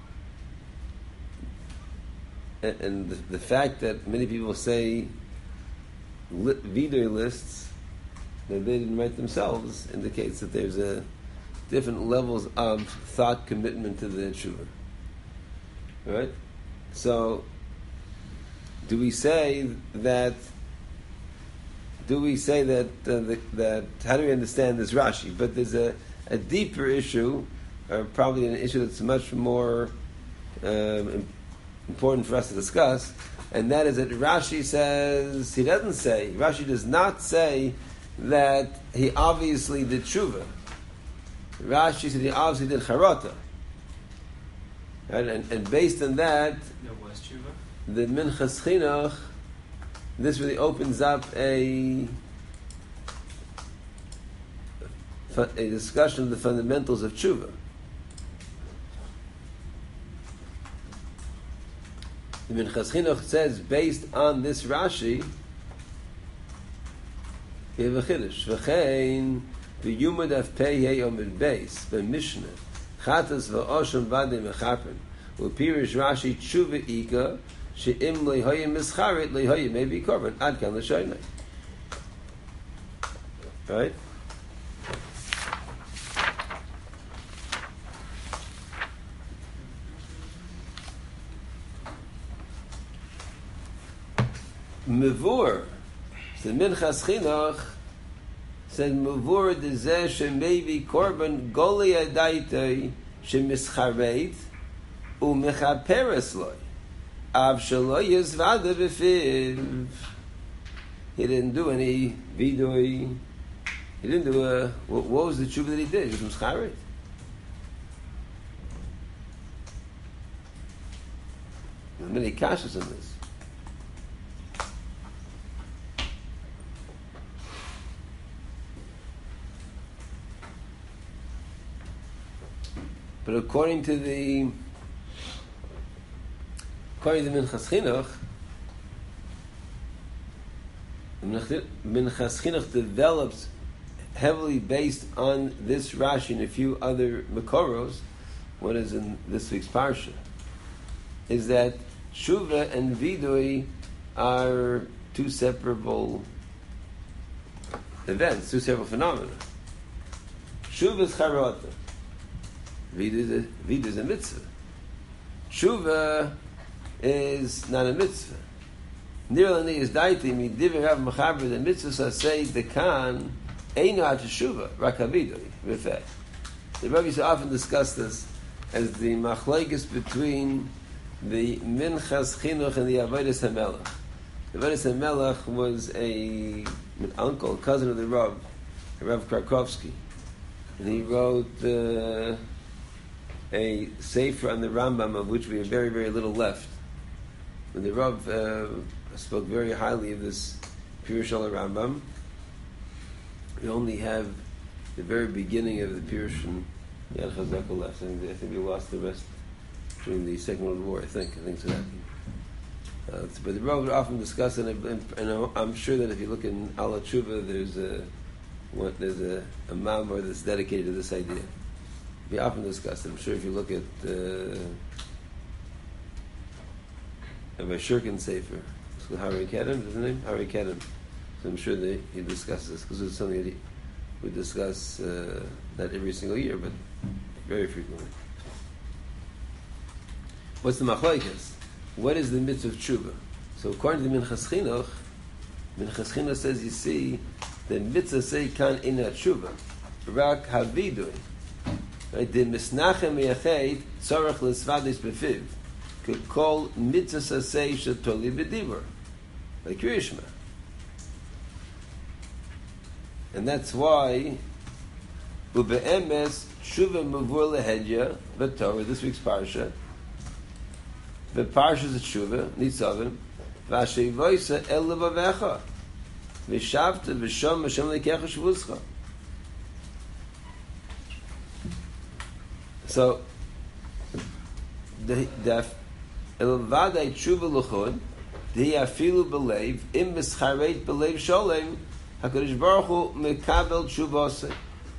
and, and the, the fact that many people say li- Vidui lists that they didn't write themselves indicates that there's a different levels of thought commitment to the tshuva. Right? So, do we say that Do we say that uh, the, that how do we understand this Rashi? But there's a, a deeper issue, or probably an issue that's much more um, important for us to discuss, and that is that Rashi says he doesn't say Rashi does not say that he obviously did tshuva. Rashi said he obviously did charata, right? and, and based on that, There was tshuva. the Minchas Chinuch. This really opens up a a discussion of the fundamentals of tshuva. The Minchas Chinuch says, based on this Rashi, we have a chiddush. V'chein v'yumad af pei hey omid beis b'mishnah chatas v'osham v'adei mechapen u'pirish Rashi tshuva ika she'im lehoyim mischaret lehoyim may be korban ad kan l'shoynai. Right? Mevur, the Minchas Chinuch said Mevur dezeh shemei be korban goli adaitei shemischaret u'mechaperes loy. Av shelo yizvada b'fiv. He didn't do any vidui. He didn't do a. What, what was the tshuva that he did? He was mischaret. There are many kashas in this. But according to the According to Minchas Chinuch, Minchas Chinuch develops heavily based on this Rashi and a few other Makoros. What is in this week's Parsha is that Shuva and Vidui are two separable events, two separate phenomena. Shuva is Charata. Vidui is a mitzvah. Shuva is not a mitzvah. Nirlani is daiti mi divrei Rav Mechaber the mitzvah say the kan eino at teshuva rakavidoi v'feh. The Rebbe so often discuss this as the machlokes between the Minchas Chinuch and the Avodas HaMelech. The Avodas HaMelech was a an uncle, cousin of the Rav, Rav Krakowski, and he wrote uh, a sefer on the Rambam, of which we have very very little left. When the Rav uh, spoke very highly of this Pirush al Rambam. We only have the very beginning of the Pirush and Yad Chazaka left. I think, I think we lost the rest during the Second World War. I think. I think so. Uh, but the Rav would often discuss, and, and, and I'm sure that if you look in Ala Tshuva, there's a what, there's a, a mamor that's dedicated to this idea. We often discuss it. I'm sure if you look at uh, Rabbi Shurkin Sefer, it's called Hari Kedem, isn't it? Hari Kedem. So I'm sure that he discusses this because it's something that he, we discuss uh, not every single year, but very frequently. What's the machlokes? What is the mitzvah of tshuva? So according to Minchas Chinuch, Minchas Chinuch says, you see, the mitzvah say kan ina tshuva, rak havidui. Right? The misnachem miyachet tzarech l'svadis befiv could call mitzvah say shetoli b'dibur, like Yerishma. And that's why ube'emes tshuva mavur lehedya v'torah, this week's parsha, the parshas of tshuva nitzavim v'ashevoisa el levavecha v'shavta v'sham Hashem lekecha shvuscha. So the the elvadei tshuva luchod the afilu believe im mischaret believe sholem HaKadosh Baruch Hu mekabel tshuvasei.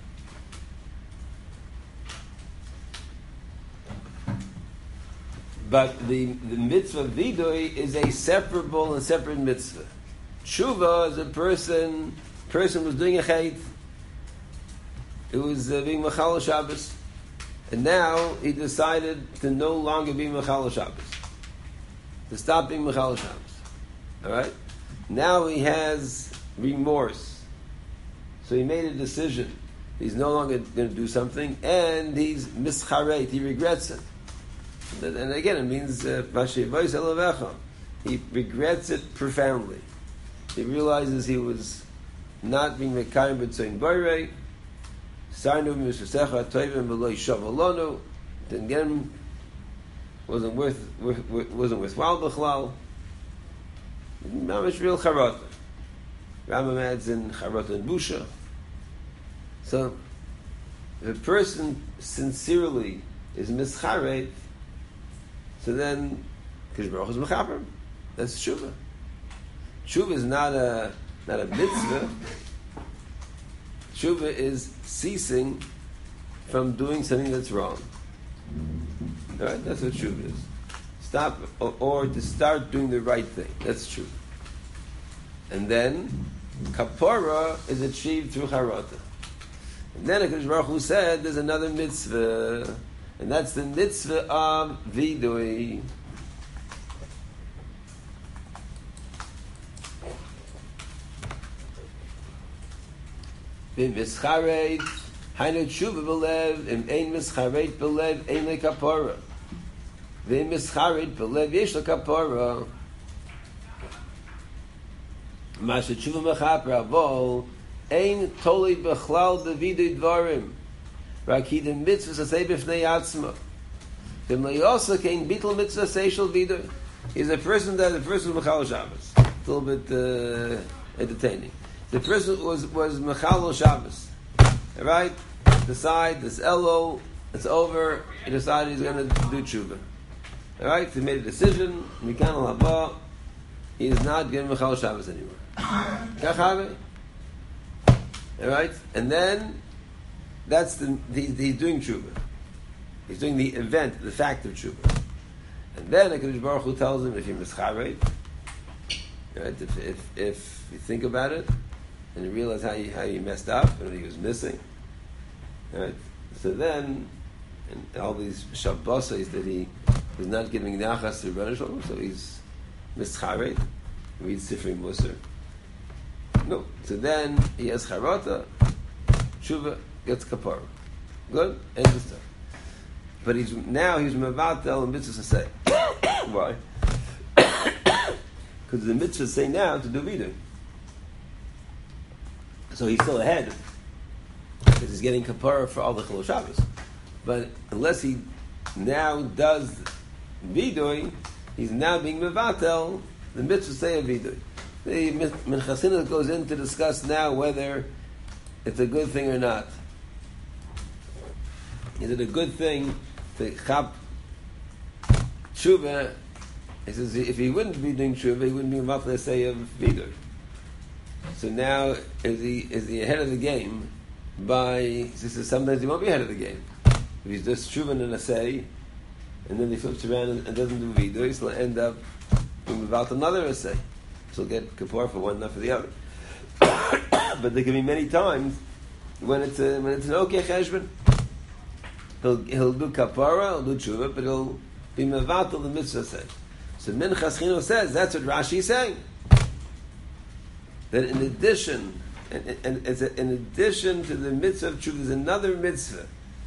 But the, the mitzvah vidui is a separable and separate mitzvah. Tshuva is a person, person was doing a chait. It was uh, being Machal Shabbos. And now he decided to no longer be Machal Shabbos. To stop being Machal Shabbos. Alright? Now he has remorse. So he made a decision. He's no longer going to do something, and he's mischaret, he regrets it. And again, it means uh, he regrets it profoundly. He realizes he was not being mekayim b'tzoyin borei. Sarnu misesecha toivim v'lo shavalonu. Then again, wasn't worth, worth wasn't worthwhile b'chlal. Mamish real charata. Rambam adds in charata and busha. So, if a person sincerely is mischaret, so then, Kadosh Baruch Hu is mechaper. That's tshuva. Tshuva is not a not a mitzvah. Tshuva is ceasing from doing something that's wrong. All right, that's what tshuva is. Stop, or, or to start doing the right thing. That's tshuva. And then, kapara is achieved through charata. And then Kadosh Baruch Hu said, there's another mitzvah. And that's the mitzvah of vidui. V'im mischaret, hainu tshuva b'lev, im ein mischaret b'lev, ein lekapora. V'im mischaret b'lev, yesh lekapora. Masha tshuva mechaper avol, ein toli b'chlal b'vidui dvarim. Rakid mitzvah say b'fnei atzma. V'im le'yosa kein bitl mitzvah say shel vidui. He's a person that the person was Mechal Shabbos. It's a little bit uh, entertaining. The person was was Mechal Shabbos. All right, decide this elo, it's over. He decided he's going to do tshuva. All right, he made a decision. Mikan haba, he is not going to Mechal Shabbos anymore. Kachave. All right, and then. That's the he's, he's doing tshuva. He's doing the event, the fact of tshuva. And then HaKadosh Baruch Hu tells him, if you're mischaret, right? If, if if you think about it and you realize how you how you messed up and what he was missing, right? So then, and all these shabbosais that he is not giving nachas to Rebbeinu Shalom, so he's mischaret, reads Sifrei Musar. No. So then he has charata, tshuva. Gets kapara. Good? End of stuff. But he's now he's mevatel and mitzvah say. Why? Because the mitzvah say now to do vidui. So he's still ahead. Because he's getting kapara for all the Chilul Shabbos. But unless he now does vidui, he's now being mevatel the mitzvah say of vidui. The Minchasinus goes in to discuss now whether it's a good thing or not. Is it a good thing to chap tshuva? He says if he wouldn't be doing tshuva, he wouldn't be about to say of vidur. So now is he is he ahead of the game? By he says sometimes he won't be ahead of the game. If he's just tshuva and a say, and then he flips around and, and doesn't do vidur, he'll end up doing about another essay. So he'll get kapor for one, not for the other. But there can be many times when it's a, when it's an okay cheshbon. He'll he'll do kapara, he'll do tshuva, but he'll be mevatel the mitzvah say. So Minchas Chinuch says that's what Rashi is saying. That in addition, and, and it's a, in addition to the mitzvah of tshuva, there's another mitzvah.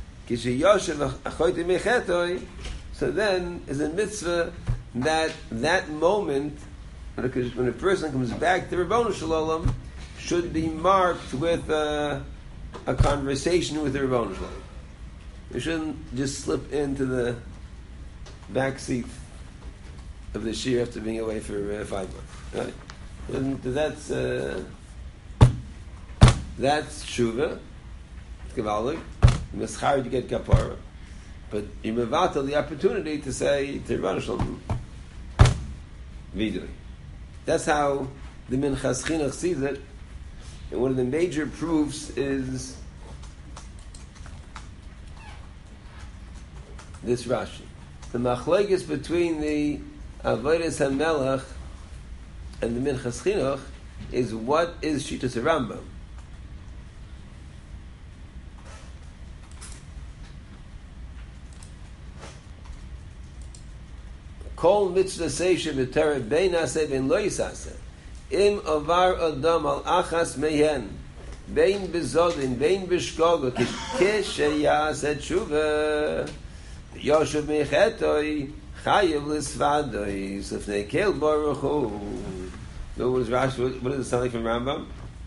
So then is a mitzvah that that moment when a person comes back to Ribono Shel Olam should be marked with a, a conversation with the Ribono Shel Olam. You shouldn't just slip into the back seat of the shir after being away for uh, five months. Right? And that's uh, that's tshuva. It's gewaldig. Meschar you get kapara, but you mevatel the opportunity to say to Ribono Shel Olam vidui. That's how the Minchas Chinuch sees it. And one of the major proofs is this Rashi. The machlekes between the Avodas HaMelech and the Minchas Chinuch is what is Shitas Rambam. Kol mitzvah seisha v'tereh bein aseh bein lo yisaseh. Im avar adam al achas mehen. Bein bezodin, bein b'shkogo, k'sheyaseh tshuva. Yoshev mechetoi, chayev l'svadoi, sifnei kel baruch hu. So what is Rashi, what does it sound like from Rambam?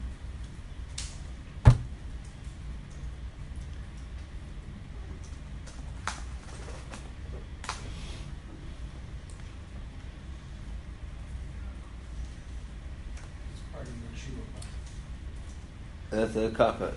That's a kappa.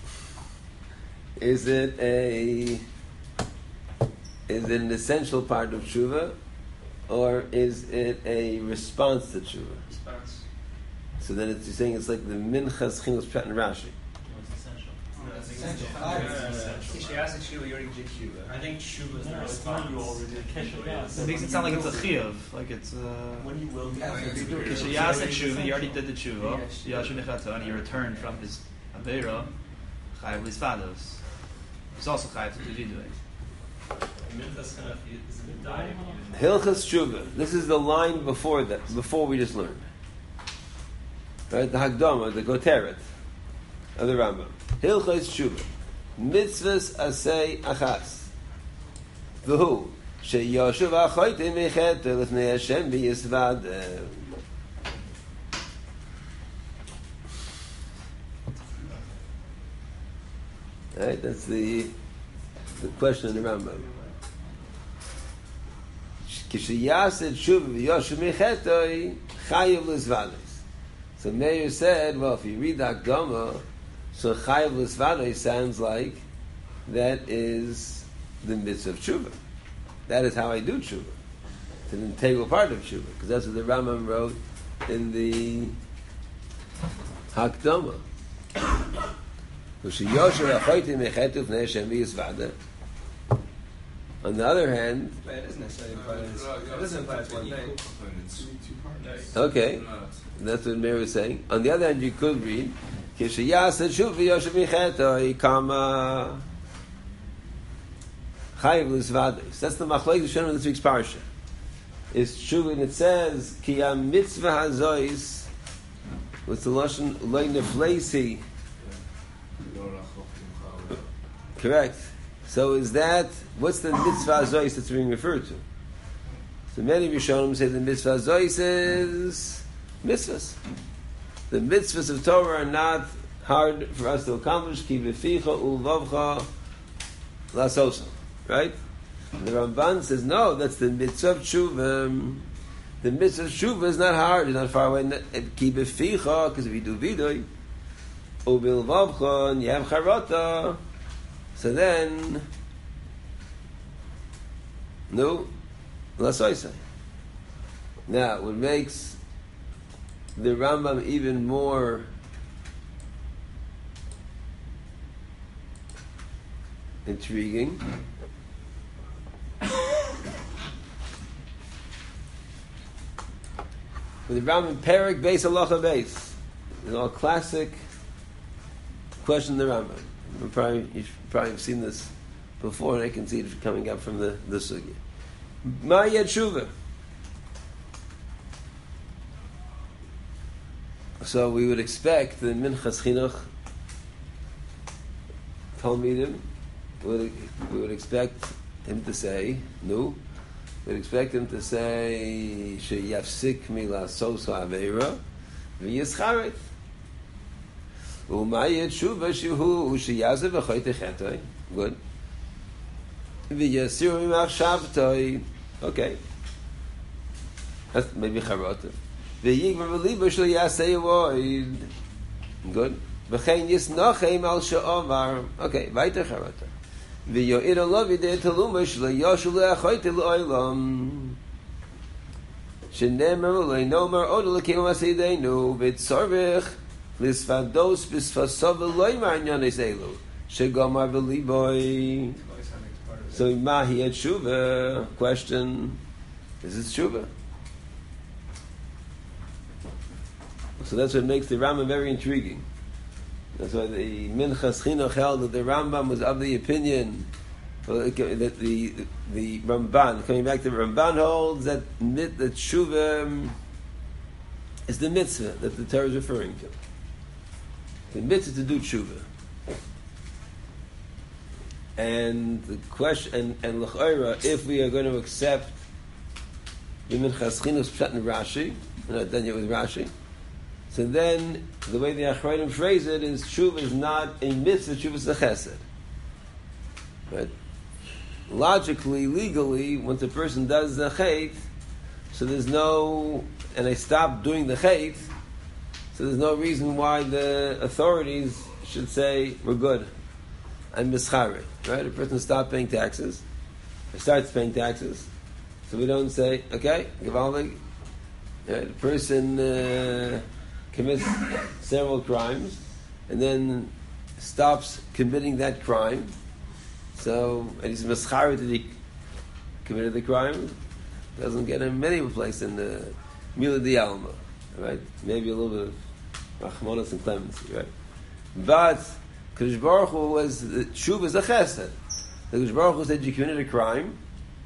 Is it a is it an essential part of tshuva, or is it a response to tshuva? Response. So then it's you're saying it's like the Minchas Chinuch Pshat and Rashi. No, it's essential. No, That's it's essential. essential. If you ask a tshuva, you already did tshuva. I think tshuva is the No, it's response. not you already did. It makes it sound like it's a chiyuv, like it's uh. When you will be Kishayas and tshuva, he already did the tshuva. Yashu nechata, and he returned from his aveira. Chayav lisvados. He's also chayav to do vidui. Minchas Chinuch is a bit dying. Hilchas Tshuva. This is the line before that, before we just learned. Right, the Hagdama, the Goteret of the Rambam. Hilchas Tshuva. Mitzvahs asay achas. V'hu sheyoshuv achoyte mechet lefnei Hashem b'yisvadeh. Right, that's the the question in the Rambam. Kishiyased shuv v'yoshuv mechetoi chayiv l'svados. So Meir said, well, if you read the Hagdama, so chayiv l'svados sounds like that is the mitzvah of tshuva. That is how I do tshuva. It's an integral part of tshuva, because that's what the Rambam wrote in the Hagdama. On the other hand, But it doesn't necessarily imply that it's, it doesn't imply it's one thing. okay, that's what Meir was saying. On the other hand, you could read, that's the machlokes Hashem in this week's parsha. It's true, and it says, Ki mitzvah hazois, what's the lashon? Lo neflesi. Correct. So is that, what's the mitzvah hazois that's being referred to? So many Rishonim say the mitzvah hazois is mitzvahs. The mitzvahs of Torah are not hard for us to accomplish. Ki v'ficha u'lvavcha lasosa. Right? And the Ramban says, no, that's the mitzvah of tshuva. the mitzvah shuva is not hard, it's not far away. Keep it ficha, because if you do vidui, ubil vavcha, and you have charata, so then, no, lasoisai. Now, what makes the Rambam even more intriguing for the Rambam, Perik Beis Halacha Beis, you know, a classic question of the Rambam. You probably you've probably have seen this before, and I can see it coming up from the the sugya. Ma yet tshuva. So we would expect the Minchas Chinuch Talmidim, we would expect him to say, no, we'd expect him to say, Sheyafsik mila sosa aveira, v'yischaret. U'mayet shuva shehu sheyazev v'choyte chetoi. Good. V'yasiru imach shavtoi. Okay. That's maybe charota. V'yigvar v'liba shel yasei void. Good. V'chein yisnochem al she'omar. Okay, weiter charota. V'yo'ir alav yidei taluma shel yoshu le'achoyte le'olam. She'nemar le'nomar od le'kim ha'seidenu v'tzorvich Lisfados bisfasov loymar nyanes elu shegomar v'liboy. So mahi et shuva. Question: is it shuva? So that's what makes the Rambam very intriguing. That's why the Minchas Chinuch held that the Rambam was of the opinion that the the Ramban, coming back to the Ramban, holds that that shuva is the mitzvah that the Torah is referring to. The mitzvah to do tshuva, and the question, and and l'chayra, if we are going to accept the Minchas Chinuch's pshat in Rashi, we're not done yet with Rashi. So then, the way the Achrayim phrase it is, tshuva is not a mitzvah, tshuva is a chesed. Right? Logically, legally, once a person does the chait, so there's no, and they stop doing the chait. So there's no reason why the authorities should say, we're good. I'm mischari. Right? A person stops paying taxes, or starts paying taxes. So we don't say, okay, gewaldig. Right? A person uh, commits several crimes, and then stops committing that crime. So, and he's mischari that he committed the crime. Doesn't get him many place in the Mila di Alma. Right? Maybe a little bit of Rachmanos and clemency, right? But Kadosh Baruch Hu was tshuva is a chesed. The Kadosh Baruch Hu said you committed a crime.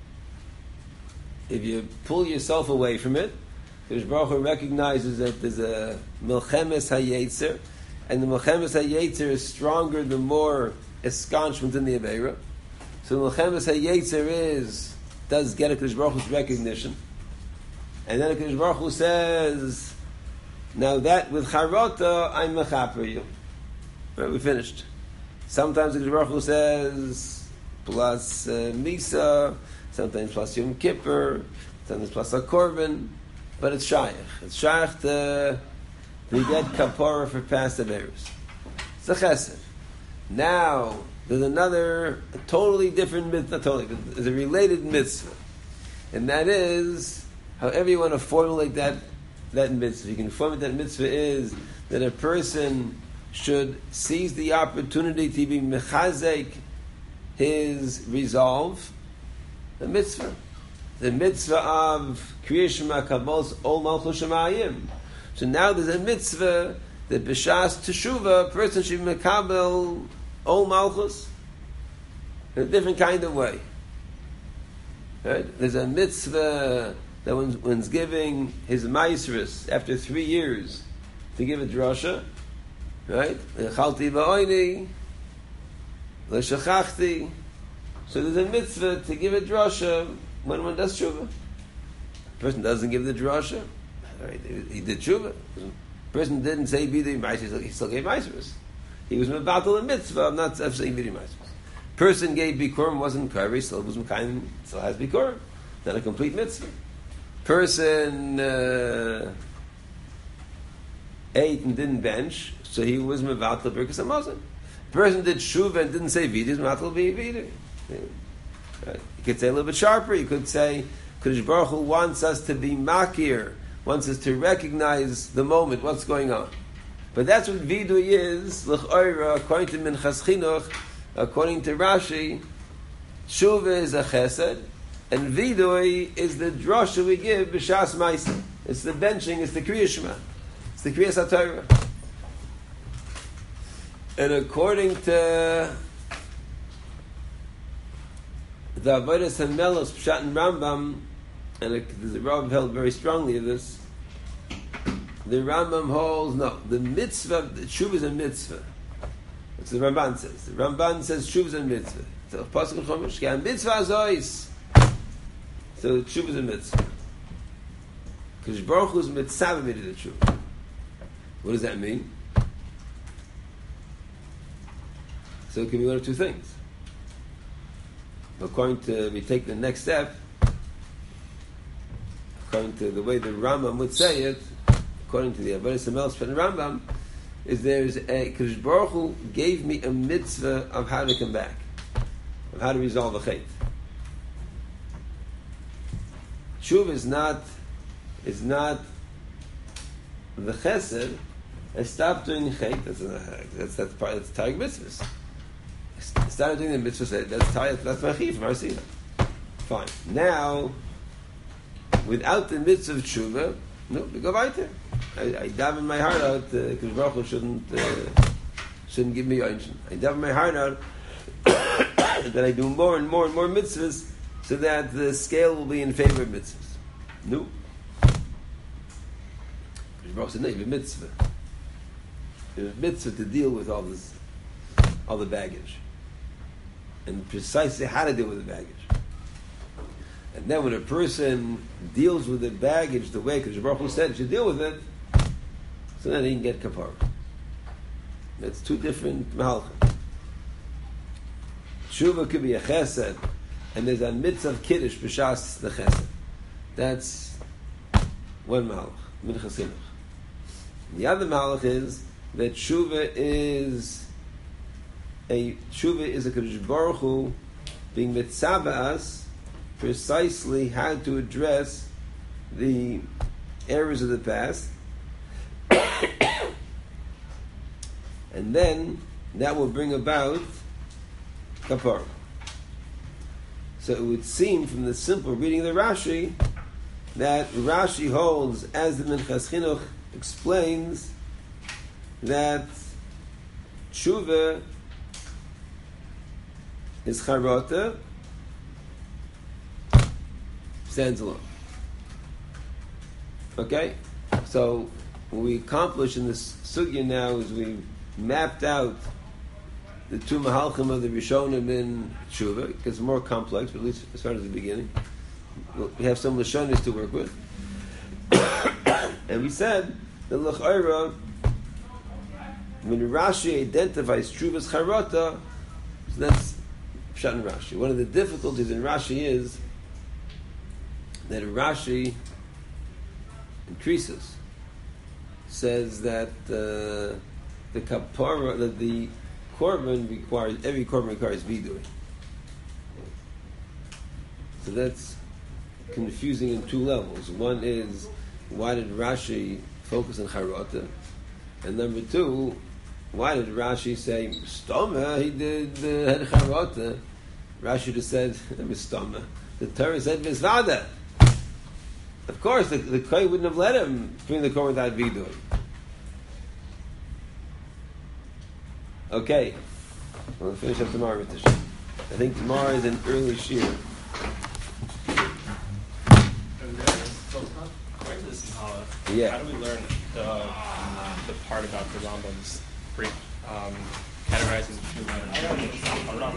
If you pull yourself away from it, Kadosh Baruch Hu recognizes that there's a milchemes hayetzer, and the milchemes hayetzer is stronger the more escanchment in the aveira. So the milchemes hayetzer is does get a Kadosh Baruch Hu's recognition. And then HaKadosh Baruch Hu says, now that with charota, I'm mechaper you. Right, we finished. Sometimes HaKadosh Baruch Hu says, plus uh, Misa, sometimes plus Yom Kippur, sometimes plus a Korban, but it's Shaykh. It's Shaykh to, to get kapara for past averos. It's a chesed. Now, there's another, a totally different mitzvah, totally, but there's a related mitzvah. And that is, however you want to formulate that that mitzvah, you can formulate that mitzvah is that a person should seize the opportunity to be mechazek his resolve, the mitzvah, the mitzvah of creation makabos ol malchus shemayim. So now there's a mitzvah that b'shas teshuvah a person should be mekabel ol malchus in a different kind of way. Right? There's a mitzvah that when one's giving his maisrus after three years to give a drasha, right? Chalti va'oini, l'shachachti. So there's a mitzvah to give a drasha when one does tshuva. The person doesn't give the drasha, right? He did tshuva. The person didn't say bidei maisrus, he still gave maisrus. He was mebatel a mitzvah of not saying bidei maisrus. Person gave bikurim, wasn't kairi, still was mekayim, still has bikurim. Not a complete mitzvah. person uh, ate and didn't bench, so he was mevatel birkas hamazon. Person did shuva and didn't say vidui, mevatel vidui. You could say a little bit sharper. You could say Kadosh Baruch Hu wants us to be makir, wants us to recognize the moment, what's going on. But that's what vidui is. L'ch'oira, according to Minchas Chinuch, according to Rashi, shuva is a chesed, and vidui is the drasha we give b'shas ma'isa. It's the benching, it's the kriya shema, it's the kriya satorah. And according to the Avodas HaMelos Pshat and Rambam, and it, the Rambam held very strongly of this. The Rambam holds no, the mitzvah, the Shuv is a mitzvah. That's what the Ramban says. The Ramban says Shuv is a mitzvah. So Pasuk Chomesh, Ki mitzvah azois. So Shuv is a mitzvah. Because Baruch Hu is mitzvah made the Shuv. What does that mean? So it can be one of two things. According to, we take the next step, according to the way the Rambam would say it, according to the Avodas HaMelos and Rambam, is there's a Kadosh Baruch Hu gave me a mitzvah of how to come back, of how to resolve a chait. Shuv is not is not the chesed. I stopped doing chait. That's that's that's part. That's targum mitzvahs. I started doing the mitzvahs. That's targum. That's my chiv marasina. Fine. Now, without the mitzvah of tshuva, no, we go weiter. I, I daven my heart out. Because uh, Baruch Hu shouldn't uh, shouldn't give me yonchin. I daven my heart out that I do more and more and more mitzvahs, so that the scale will be in favor of mitzvahs. No. Because Baruch Hu said, no, you have a mitzvah. You have a mitzvah to deal with all this, all the baggage, and precisely how to deal with the baggage. And then when a person deals with the baggage the way Kadosh Baruch Hu said you deal with it, so then he can get kapara. That's two different mahalchim. Tshuva could be a chesed, and there's a mitzvah of kiddush b'shas the chesed. That's one mahalch, minchas chinuch. The other mahalch is that tshuva is a tshuva is a Kadosh Baruch Hu being mitzvah us precisely how to address the errors of the past, and then that will bring about kapara. So it would seem from the simple reading of the Rashi that Rashi holds, as the Minchas Chinuch explains, that tshuva is charata, stands alone. Okay? So what we accomplished in this sugya now is we mapped out the two mahalchim of the Rishonim in Tshuva. It gets more complex, but at least as far as the beginning. We have some Lashonis to work with. And we said that L'ch'oira, when Rashi identifies Tshuva's charata, so that's Pshat in Rashi. One of the difficulties in Rashi is that Rashi increases, says that uh, the kapara, that the korban requires, every korban requires vidui. So that's confusing in two levels. One is, why did Rashi focus on charata? And number two, why did Rashi say stoma? He did uh, had charata. Rashi just said stoma. The Torah said misvada. Of course, the, the Kohen wouldn't have let him bring the korban without vidui. Okay, we'll finish up tomorrow with this. I think tomorrow is an early shiur. According to this Mahala, Yeah. how do we learn the the part about the Rambam's break, um, categorizing the two letters?